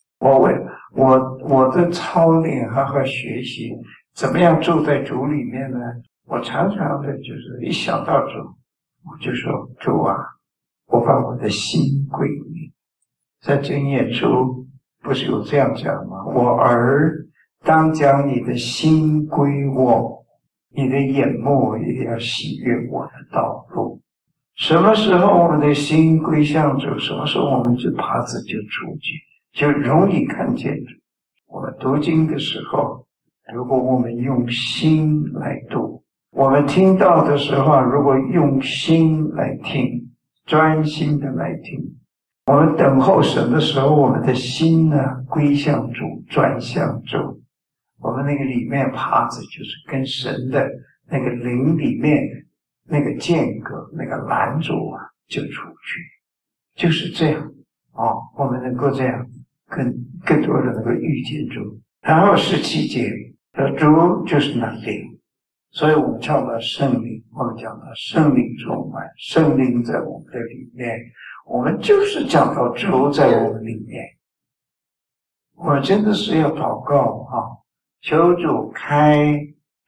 我的操练和学习怎么样住在主里面呢？我常常的就是一想到主，我就说主啊，我把我的心归你。在箴言书不是有这样讲吗？我儿，当将你的心归我，你的眼目也要喜悦我的道路。什么时候我们的心归向主，什么时候我们这耙子就出去，就容易看见主。我们读经的时候，如果我们用心来读，我们听到的时候如果用心来听，专心的来听，我们等候神的时候，我们的心呢归向主，转向主，我们那个里面耙子就是跟神的那个灵里面那个间隔，那个拦阻就出去。就是这样我们能够这样更多的能够遇见主。然后17节主就是那灵，所以我们唱到圣灵，我们讲到圣灵充满，圣灵在我们的里面，我们就是讲到主在我们里面。我们真的是要祷告求主开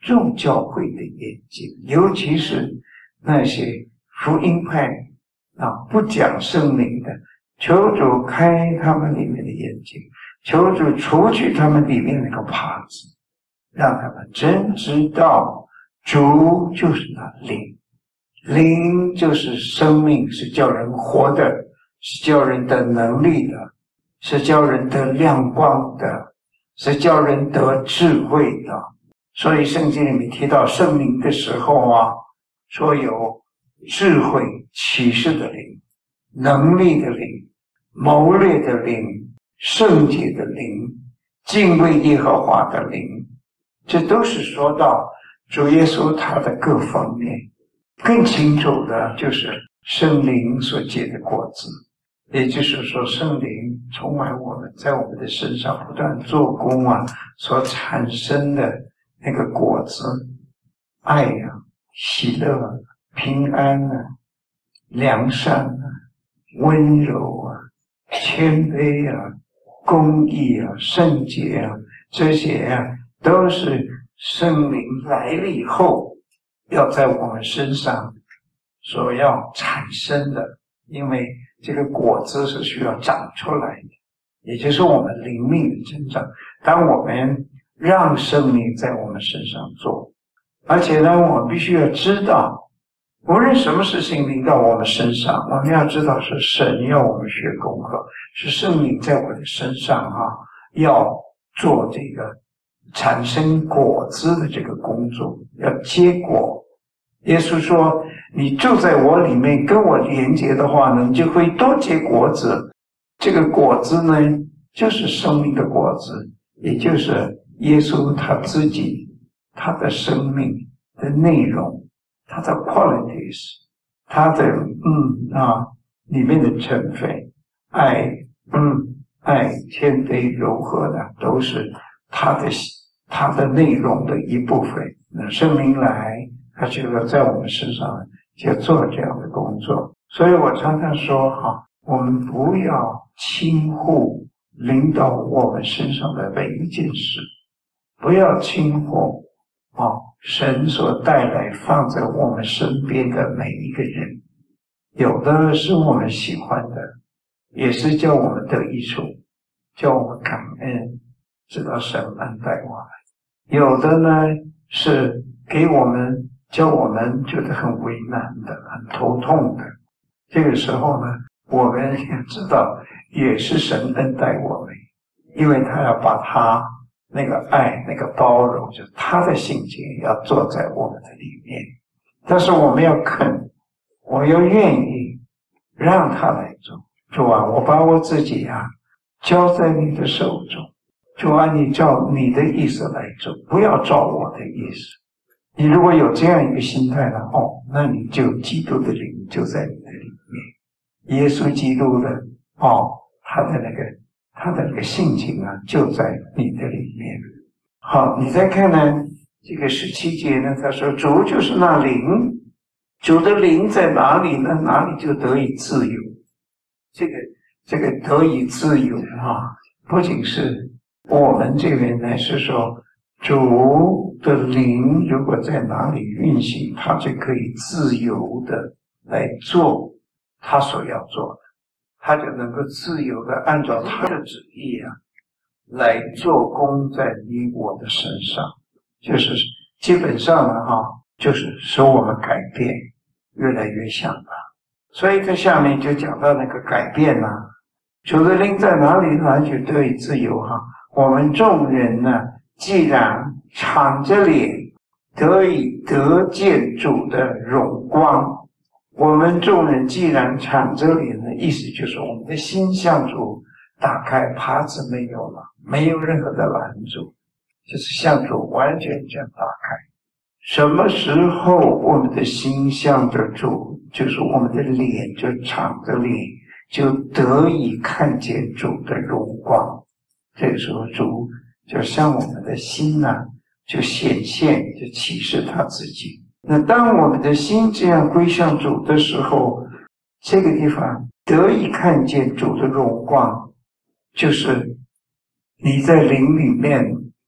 众教会的眼睛，尤其是那些福音派不讲圣灵的，求主开他们里面的眼睛，求主除去他们里面那个帕子，让他们真知道主就是那灵，灵就是生命，是叫人活的，是叫人得能力的，是叫人得亮光的，是叫人得智慧的。所以圣经里面提到圣灵的时候说有智慧启示的灵，能力的灵，谋略的灵，圣洁的灵，敬畏耶和华的灵，这都是说到主耶稣他的各方面。更清楚的就是圣灵所结的果子，也就是说圣灵充满我们，在我们的身上不断做工所产生的那个果子，爱喜乐平安良善温柔谦卑公义圣洁这些都是圣灵来了以后要在我们身上所要产生的，因为这个果子是需要长出来的，也就是我们灵命的增长。当我们让圣灵在我们身上做，而且呢，我们必须要知道，无论什么事情临到我们身上，我们要知道是神要我们学功课，是圣灵在我的身上要做这个产生果子的这个工作，要结果。耶稣说，你住在我里面，跟我连结的话呢，你就会多结果子。这个果子呢，就是生命的果子，也就是耶稣他自己，他的生命的内容，他的 qualities， 他的里面的成分，爱谦卑柔和的，都是他的内容的一部分。那圣灵来，他就要在我们身上就做这样的工作。所以我常常说我们不要轻忽临到我们身上的每一件事，不要轻忽神所带来放在我们身边的每一个人，有的是我们喜欢的，也是叫我们得益处，叫我们感恩，知道神恩待我们；有的呢是给我们，叫我们觉得很为难的，很头痛的。这个时候呢，我们也知道也是神恩待我们，因为他要把他那个爱，那个包容，就是他的性情要做在我们的里面。但是我们要肯，我要愿意让他来做。主我把我自己交在你的手中，主你照你的意思来做，不要照我的意思。你如果有这样一个心态呢，那你就基督的灵就在你的里面，耶稣基督的他的那个性情就在你的里面。好，你再看呢，这个17节呢，他说主就是那灵，主的灵在哪里呢？哪里就得以自由。这个得以自由不仅是我们这边呢，是说主的灵如果在哪里运行，他就可以自由的来做他所要做的，他就能够自由的按照他的旨意来做工在你我的身上，就是基本上呢就是使我们改变越来越像他。所以在下面就讲到那个改变主的灵在哪里呢，就得以自由我们众人呢，既然敞着脸得以得见主的荣光，我们众人既然敞着脸的意思就是我们的心向主打开，帕子没有了，没有任何的拦阻，就是向主完全这样打开。什么时候我们的心向着主，就是我们的脸就敞着脸，就得以看见主的荣光。这个时候主就向我们的心就显现，就启示他自己。那当我们的心这样归向主的时候，这个地方得以看见主的荣光，就是你在灵里面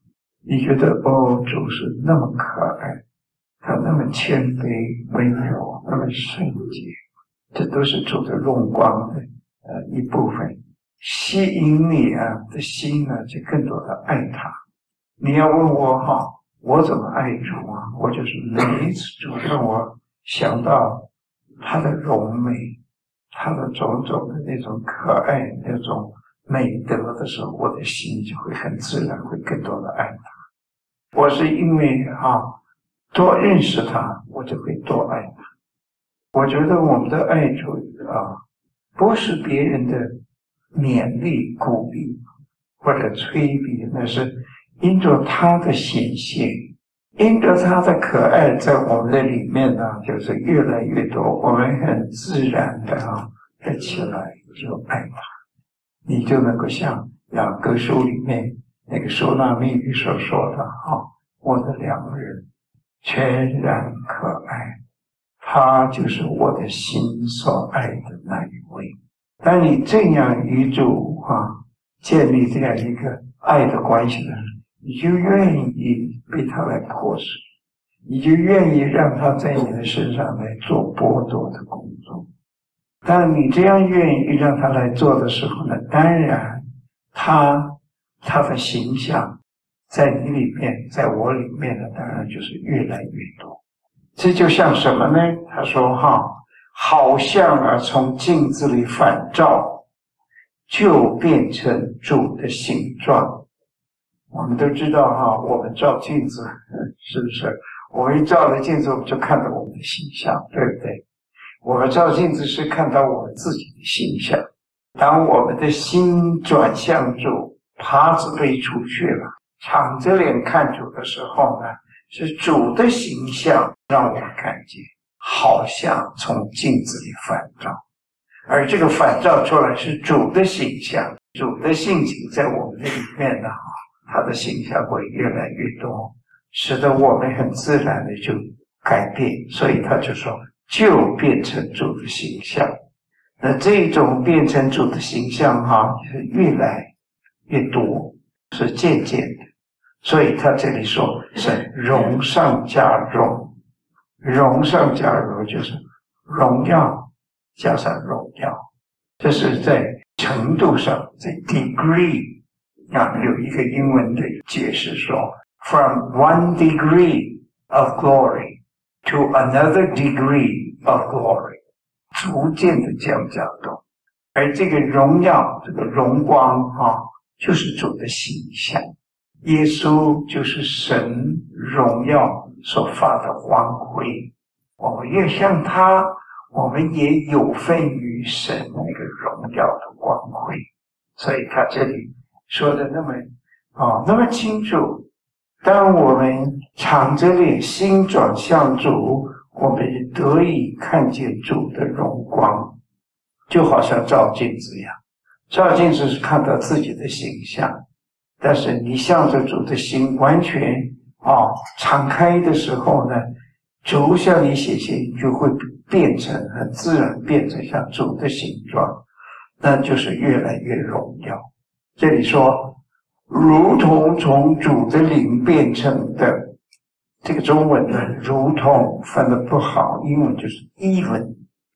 你觉得主是那么可爱，他那么谦卑温柔，那么圣洁，这都是主的荣光的一部分，吸引你的心呢，就更多的爱他。你要问我我怎么爱主啊？我就是每一次主让我想到他的柔美，他的种种的那种可爱，那种美德的时候，我的心就会很自然会更多的爱他。我是因为多认识他，我就会多爱他。我觉得我们的爱主不是别人的勉励鼓励或者催逼，那是因着他的显现，因着他的可爱在我们的里面呢，就是越来越多，我们很自然的起来就爱他。你就能够像雅各书里面那个苏纳密语所说的我的良人全然可爱，他就是我的心所爱的那一位。当你这样与主建立这样一个爱的关系的时候，你就愿意被他来迫使，你就愿意让他在你的身上来做剥夺的工作。当你这样愿意让他来做的时候呢，当然他的形象在你里面，在我里面呢，当然就是越来越多。这就像什么呢？他说好像从镜子里反照，就变成主的形状。我们都知道我们照镜子是不是？我们一照了镜子，我们就看到我们的形象，对不对？我们照镜子是看到我们自己的形象。当我们的心转向主，耙子被除去了，敞着脸看主的时候呢，是主的形象让我们看见，好像从镜子里反照。而这个反照出来是主的形象，主的性情在我们的里面呢，他的形象会越来越多，使得我们很自然的就改变。所以他就说就变成主的形象。那这种变成主的形象是越来越多，是渐渐的。所以他这里说是荣上加荣，荣上加荣就是荣耀加上荣耀，这是在程度上，在 degree 有一个英文的解释说 from one degree of glory to another degree of glory， 逐渐的这样讲动。而这个荣耀，这个荣光就是主的形象。耶稣就是神荣耀所发的光辉，我们越像他，我们也有份于神那个荣耀的光辉。所以他这里说的那么清楚。当我们敞着脸心转向主，我们得以看见主的荣光，就好像照镜子一样。照镜子是看到自己的形象，但是你向着主的心完全敞开的时候呢，主向你显现，就会变成很自然变成像主的形状，那就是越来越荣耀。这里说如同从主的灵变成的，这个中文呢如同翻得不好，英文就是 even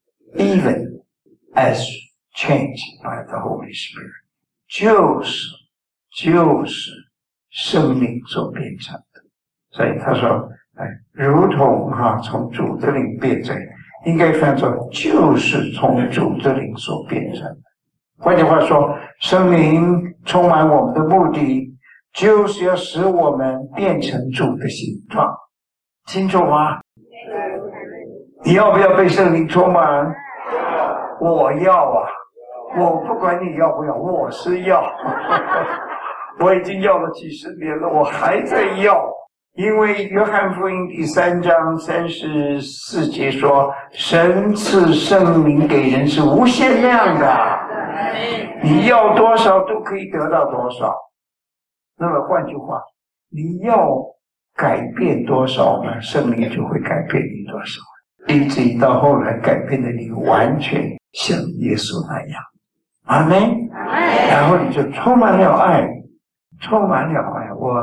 as changed by the Holy Spirit， 就是生命所变成的。所以他说如同从主的灵变成，应该翻作就是从主的灵所变成的。换句话说，圣灵充满我们的目的就是要使我们变成主的形状，清楚吗？你要不要被圣灵充满？我要我不管你要不要，我是要我已经要了几十年了，我还在要。因为约翰福音第3章34节说，神赐圣灵给人是无限量的，你要多少都可以得到多少。那么换句话，你要改变多少呢，圣灵就会改变你多少，以至于到后来改变的你完全像耶稣那样。阿们。然后你就充满了爱，充满了爱。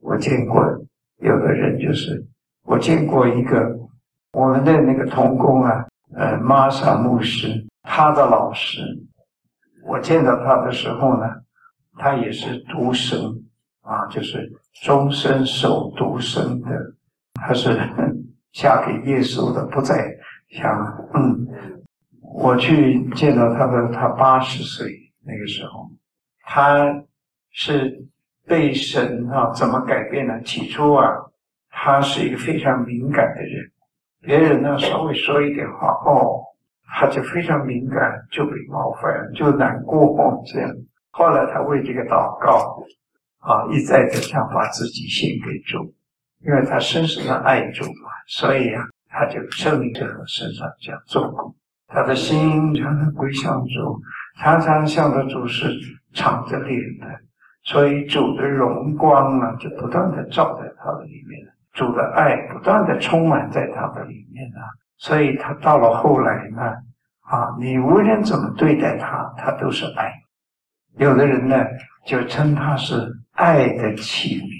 我见过有的人我见过一个我们的那个同工啊，玛莎牧师，他的老师，我见到他的时候呢，他也是独生啊，就是终身守独生的，他是嫁给耶稣的，不再想我去见到他80岁那个时候，他是被神怎么改变呢？起初啊，他是一个非常敏感的人，别人呢稍微说一点话，他就非常敏感，就被冒犯，就难过这样。后来他为这个祷告一再的想把自己献给主，因为他深深的爱主嘛，所以他就圣灵在他身上这样做工，他的心常常归向主，常常向着主是敞着脸的，所以主的荣光呢就不断的照在他的里面，主的爱不断的充满在他的里面所以他到了后来呢你无论怎么对待他，他都是爱。有的人呢就称他是爱的器皿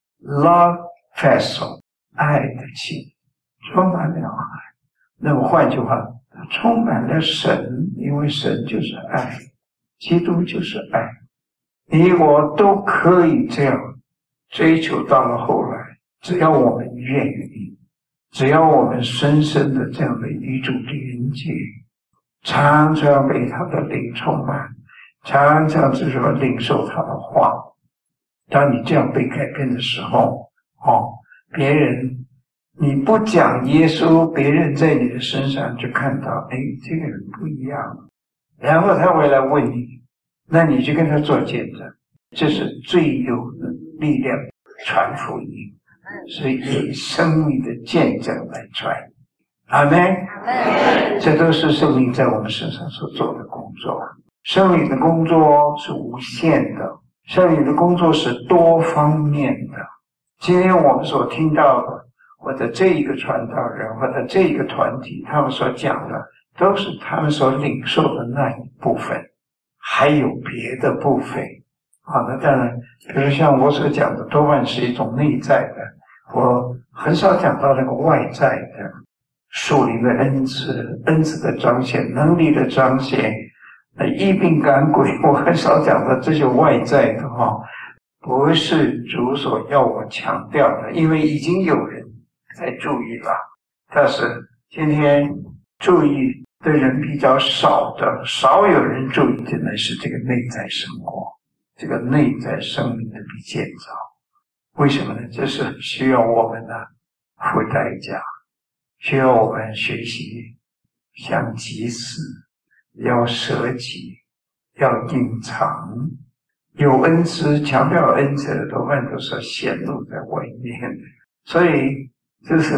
，love vessel， 爱的器皿，充满了爱。那么换句话，充满了神，因为神就是爱，基督就是爱。你我都可以这样追求，到了后来，只要我们愿意，只要我们深深的这样的与主连接，常常被他的灵充满，常常就是说领受他的话。当你这样被改变的时候，别人你不讲耶稣，别人在你的身上就看到，这个人不一样，然后他会来问你，那你就跟他做见证，这是最有力量传福音，是以生命的见证来传。阿们，这都是圣灵在我们身上所做的工作。圣灵的工作是无限的，圣灵的工作是多方面的。今天我们所听到的，或者这一个传道人，或者这一个团体，他们所讲的都是他们所领受的那一部分，还有别的部分那当然比如像我所讲的多半是一种内在的，我很少讲到那个外在的属灵的恩赐的彰显，能力的彰显，医病赶鬼，我很少讲到这些外在的不是主所要我强调的，因为已经有人在注意了，但是今天注意的人比较少有人注意的呢是这个内在生活，这个内在生命的建造。为什么呢？这是需要我们付代价，需要我们学习像祭司，要舍己，要隐藏。有恩赐，强调恩赐的多半都是显露在外面的，所以这是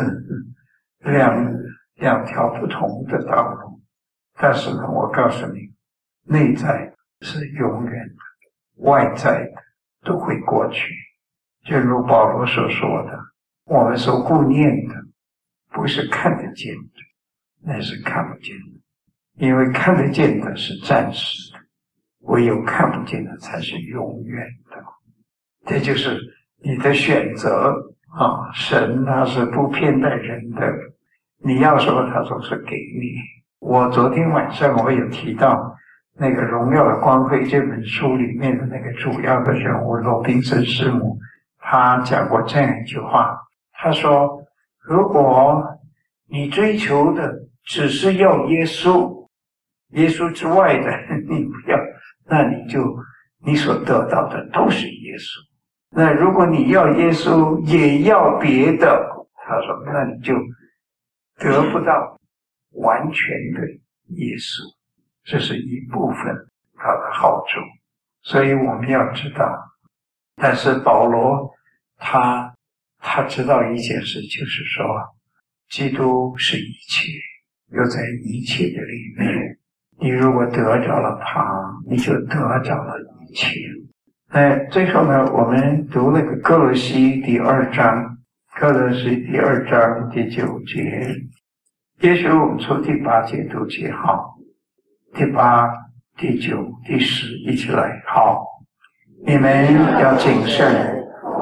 两条不同的道路。但是呢，我告诉你，内在是永远的，外在的都会过去。正如保罗所说的，我们所顾念的不是看得见的，那是看不见的，因为看得见的是暂时的，唯有看不见的才是永远的。这就是你的选择神他是不偏待人的，你要说他总是给你。我昨天晚上我有提到那个《荣耀的光辉》这本书里面的那个主要的人物罗宾森师母，他讲过这样一句话，他说，如果你追求的只是要耶稣之外的你不要，那你所得到的都是耶稣。那如果你要耶稣也要别的，他说那你就得不到完全的耶稣，这是一部分他的好处。所以我们要知道，但是保罗他知道一件事，就是说基督是一切，又在一切的里面，你如果得着了他，你就得着了一切。最后呢，我们读那个歌罗西第2章，歌罗西第2章第9节，也许我们从第8节读起，好，第8、第9、第10一起来，好，你们要谨慎，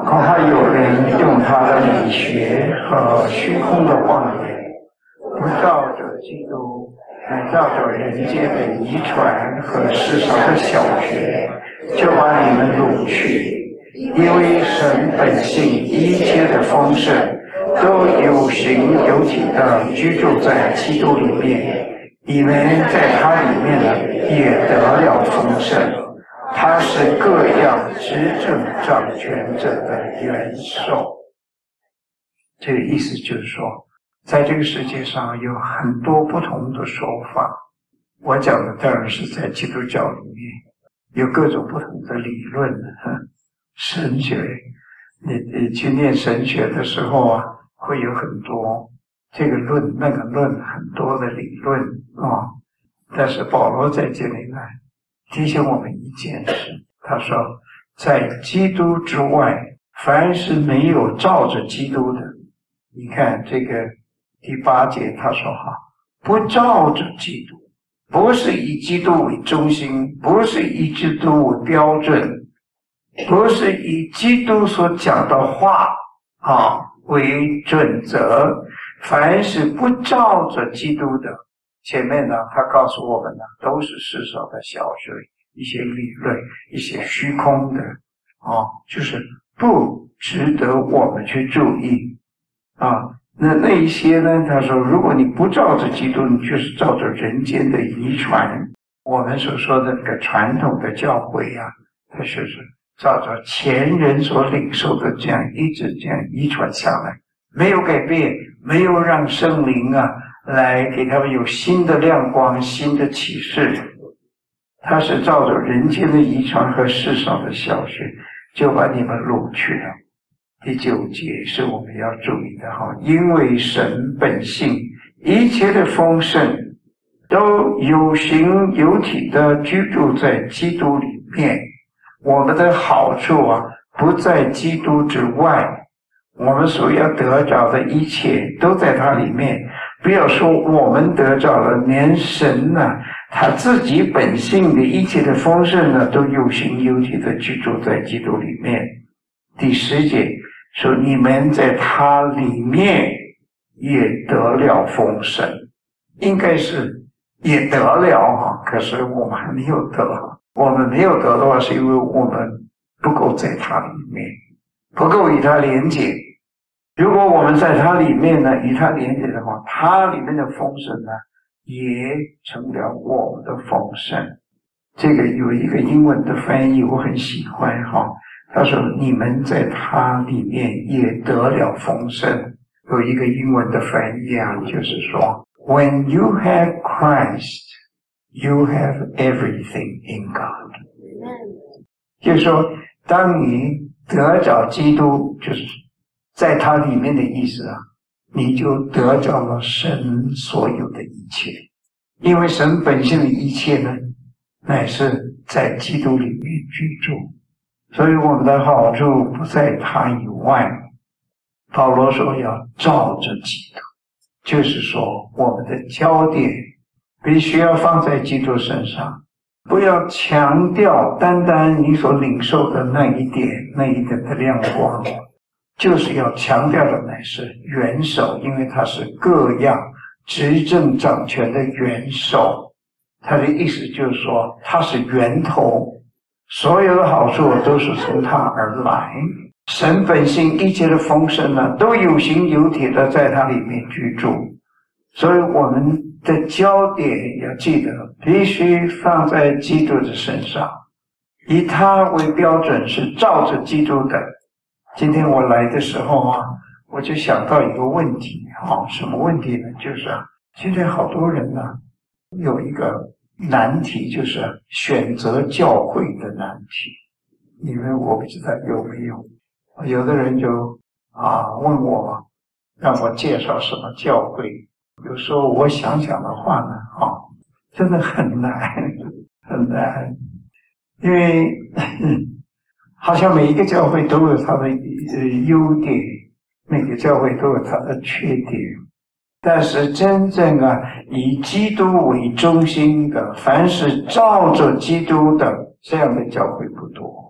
恐怕有人用他的理学和虚空的妄言，不照着基督，乃照着人间的遗传和世上的小学，就把你们掳去。因为神本性一切的丰盛，都有形有体的居住在基督里面，你们在他里面呢，也得了丰盛。他是各样执政掌权者的元首。这个意思就是说，在这个世界上有很多不同的说法。我讲的当然是在基督教里面有各种不同的理论。神学，你去念神学的时候啊，会有很多这个论那个论，很多的理论啊。但是保罗在这里呢，提醒我们一件事，他说，在基督之外，凡是没有照着基督的，你看这个第8节，他说不照着基督，不是以基督为中心，不是以基督为标准，不是以基督所讲的话为准则，凡是不照着基督的，前面呢他告诉我们呢，都是世上的小学，一些理论，一些虚空的就是不值得我们去注意那一些呢，他说如果你不照着基督，你就是照着人间的遗传，我们所说的那个传统的教会它就是照着前人所领受的这样一直这样遗传下来，没有改变，没有让圣灵来给他们有新的亮光，新的启示。他是照着人间的遗传和世上的小学，就把你们掳去了。第9节是我们要注意的因为神本性一切的丰盛，都有形有体的居住在基督里面。我们的好处不在基督之外，我们所要得着的一切都在他里面。不要说我们得着了，连神他自己本性的一切的丰盛都有形有体的居住在基督里面。第10节说，你们在他里面也得了丰盛，应该是也得了可是我们还没有得。我们没有得的话，是因为我们不够在他里面，不够与他连结。如果我们在他里面呢，与他连结的话，他里面的丰盛呢，也成了我们的丰盛。这个有一个英文的翻译我很喜欢他说你们在他里面也得了丰盛。有一个英文的翻译就是说 When you have Christ, you have everything in God。 就是说当你得着基督，就是在他里面的意思你就得着了神所有的一切。因为神本性的一切呢，乃是在基督里面居住，所以我们的好处不在他以外。保罗说要照着基督，就是说我们的焦点必须要放在基督身上，不要强调单单你所领受的那一点的亮光，就是要强调的乃是元首，因为他是各样执政掌权的元首。他的意思就是说他是源头，所有的好处都是从他而来。神本性一切的丰盛呢，都有形有体的在他里面居住。所以我们的焦点要记得必须放在基督的身上，以他为标准，是照着基督的。今天我来的时候我就想到一个问题什么问题呢？就是现在好多人有一个难题，就是选择教会的难题。因为我不知道有没有，有的人就问我，让我介绍什么教会。有时候我想的话呢真的很难很难，因为好像每一个教会都有它的优点，每个教会都有它的缺点。但是真正以基督为中心的，凡是照着基督的，这样的教会不多。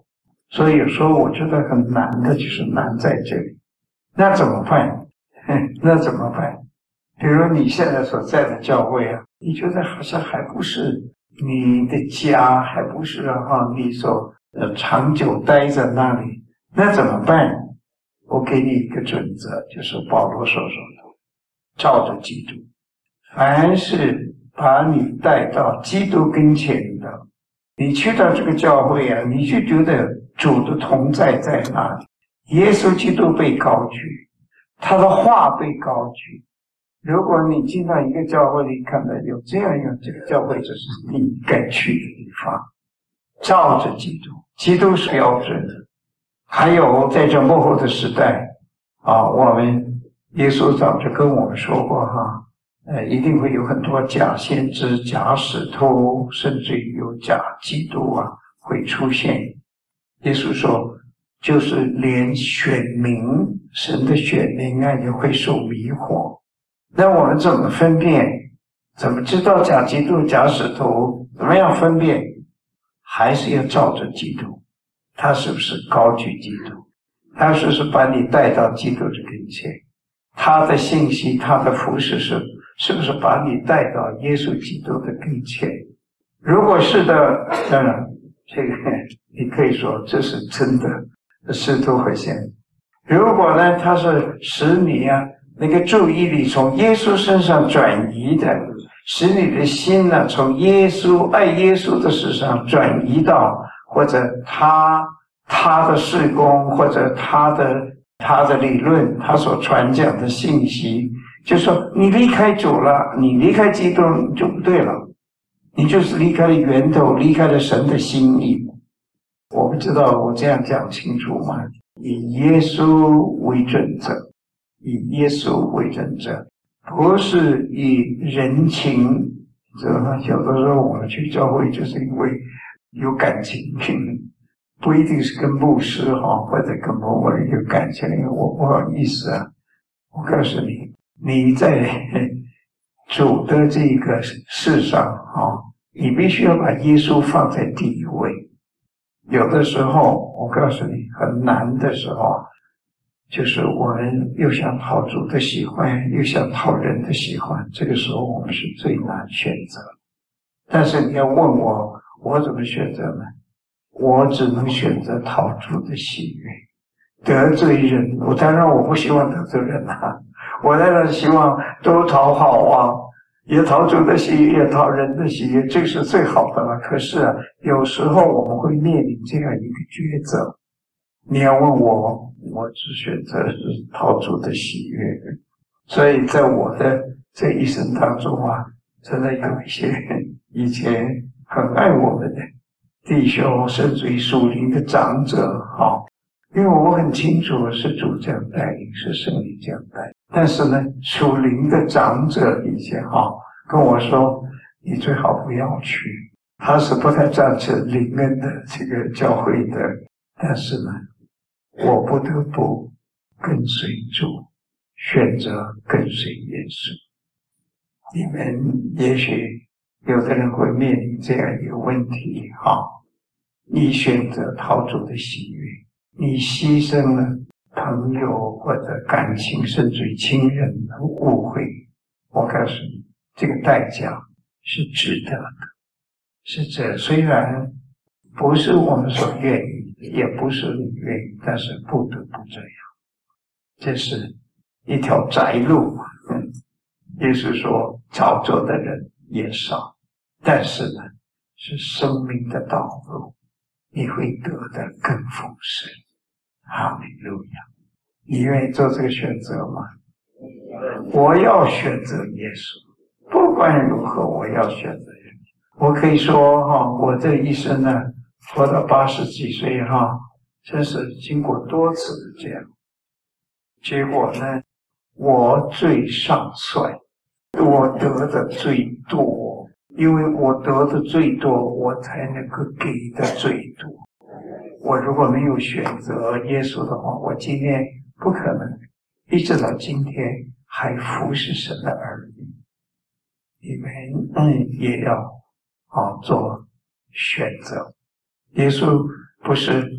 所以有时候我觉得很难的，就是难在这里。那怎么办？那怎么办？比如你现在所在的教会啊，你觉得好像还不是你的家，还不是你所长久待在那里，那怎么办？我给你一个准则，就是保罗所说的，照着基督，凡是把你带到基督跟前的，你去到这个教会啊，你就觉得主的同在在那里，耶稣基督被高举，他的话被高举。如果你进到一个教会里，看到有这样一个，这个教会就是你该去的地方，照着基督，基督是标准的。还有在这末后的时代我们耶稣早就跟我们说过一定会有很多假先知、假使徒，甚至于有假基督会出现。耶稣说，就是连选民，神的选民也会受迷惑。那我们怎么分辨？怎么知道假基督、假使徒？怎么样分辨？还是要照着基督，他是不是高举基督？他是不是把你带到基督的跟前？他的信息、他的服事是不是把你带到耶稣基督的跟前？如果是的，当然这个你可以说这是真的使徒会先。如果呢，他是使你那个注意力从耶稣身上转移的，使你的心呢从耶稣爱耶稣的事上转移到或者他的事工，或者他的理论，他所传讲的信息，就说你离开主了，你离开基督就不对了，你就是离开了源头，离开了神的心意。我不知道我这样讲清楚吗？以耶稣为准则，以耶稣为准则，不是以人情。有的时候我们去教会就是因为有感情，不一定是跟牧师或者跟某人有感情。我不好意思我告诉你，你在主的这个事上你必须要把耶稣放在第一位。有的时候我告诉你，很难的时候就是我们又想讨主的喜欢，又想讨人的喜欢，这个时候我们是最难选择。但是你要问我怎么选择呢？我只能选择讨主的喜悦。得罪人，当然我不希望得罪人我当然希望都讨好也讨主的喜悦，也讨人的喜悦，这是最好的了。可是有时候我们会面临这样一个抉择。你要问我只选择是讨主的喜悦。所以在我的这一生当中真的有一些人以前很爱我们的弟兄，甚至于属灵的长者因为我很清楚是主这样带领，是圣灵这样带领。但是呢，属灵的长者以前跟我说，你最好不要去。他是不太赞成灵恩的这个教会的，但是呢，我不得不跟随主，选择跟随耶稣。你们也许有的人会面临这样一个问题你选择讨主的喜悦，你牺牲了朋友或者感情，甚至于亲人的误会。我告诉你，这个代价是值得的。是这虽然不是我们所愿意的，也不是你愿意，但是不得不这样。这是一条窄路。耶稣说找着的人也少，但是呢，是生命的道路，你会得的更丰盛。哈利路亚！你愿意做这个选择吗？我要选择耶稣，不管如何，我要选择耶稣。我可以说我这一生呢，活到80几岁真是经过多次的这样。结果呢，我最上算，我得的最多，因为我得的最多，我才能够给的最多。我如果没有选择耶稣的话，我今天不可能一直到今天还服侍神的儿女。你们也要做选择。耶稣不是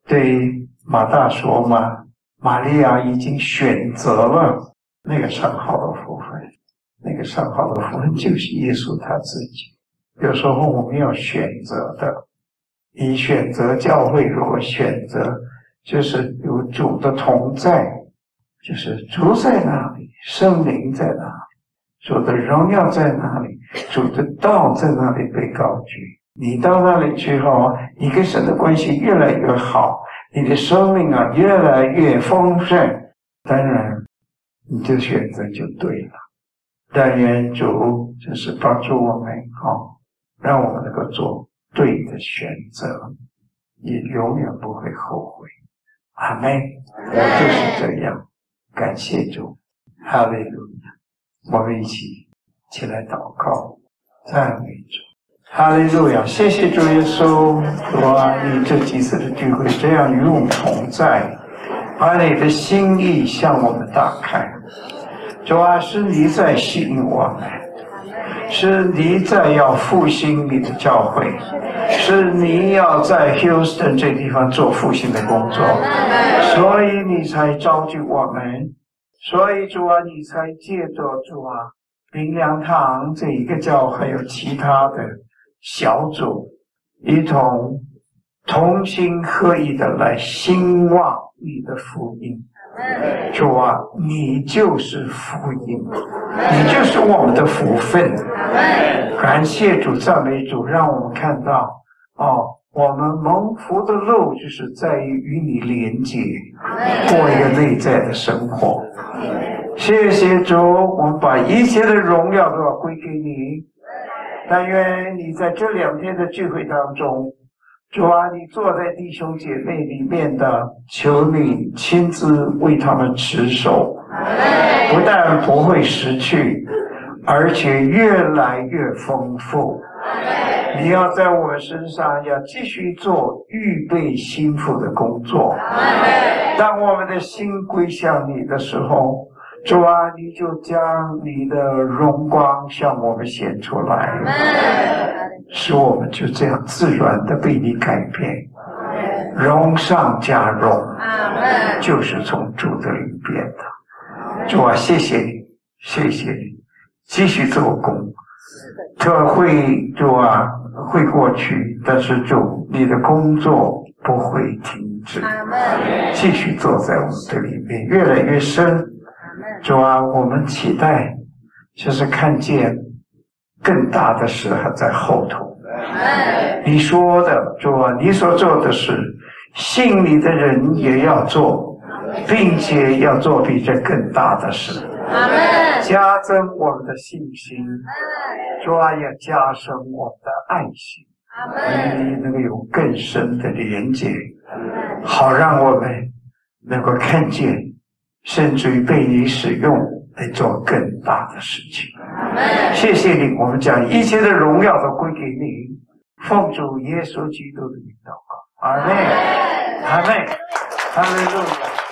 对马大说嘛，玛利亚已经选择了那个上好的福分，那个上好的福分就是耶稣他自己。有时候我们要选择的，你选择教会，如果选择就是有主的同在，就是主在哪里，圣灵在哪里，主的荣耀在哪里，主的道在哪里被高举。你到那里去后，你跟神的关系越来越好，你的生命越来越丰盛，当然你的选择就对了。但愿主就是帮助我们让我们能够做对的选择，也永远不会后悔。阿们。就是这样，感谢主，哈利路亚。我们一起来祷告，赞美主。哈利路亚！谢谢主耶稣，主啊，你这几次的聚会这样与我们同在，把你的心意向我们打开。主啊，是你在吸引我们，是你在要复兴你的教会，是你要在 Houston 这地方做复兴的工作，所以你才召集我们，所以主啊，你才借着主啊灵粮堂这一个教还有其他的小组一同同心合意的来兴旺你的福音。主啊，你就是福音，你就是我们的福分。感谢主，赞美主，让我们看到我们蒙福的路就是在于与你连接，过一个内在的生活。谢谢主，我们把一切的荣耀都要归给你。但愿你在这2天的聚会当中，主啊，你坐在弟兄姐妹里面的，求你亲自为他们持守，不但不会失去，而且越来越丰富。你要在我们身上要继续做预备心腹的工作。当我们的心归向你的时候，主啊，你就将你的荣光向我们显出来，使我们就这样自然的被你改变，荣上加荣，就是从主的里边的。主啊，谢谢你，谢谢你，继续做工。这会主啊会过去，但是主你的工作不会停止，继续做在我们的里面，越来越深。主啊，我们期待就是看见更大的事还在后头。你说的，主啊，你所做的事，信你的人也要做，并且要做比这更大的事，加增我们的信心。主啊，也加深我们的爱心，你能够有更深的连结，好让我们能够看见，甚至于被你使用来做更大的事情。谢谢你，我们将一切的荣耀都归给你，奉主耶稣基督的名祷告，阿们，阿们，哈利路亚。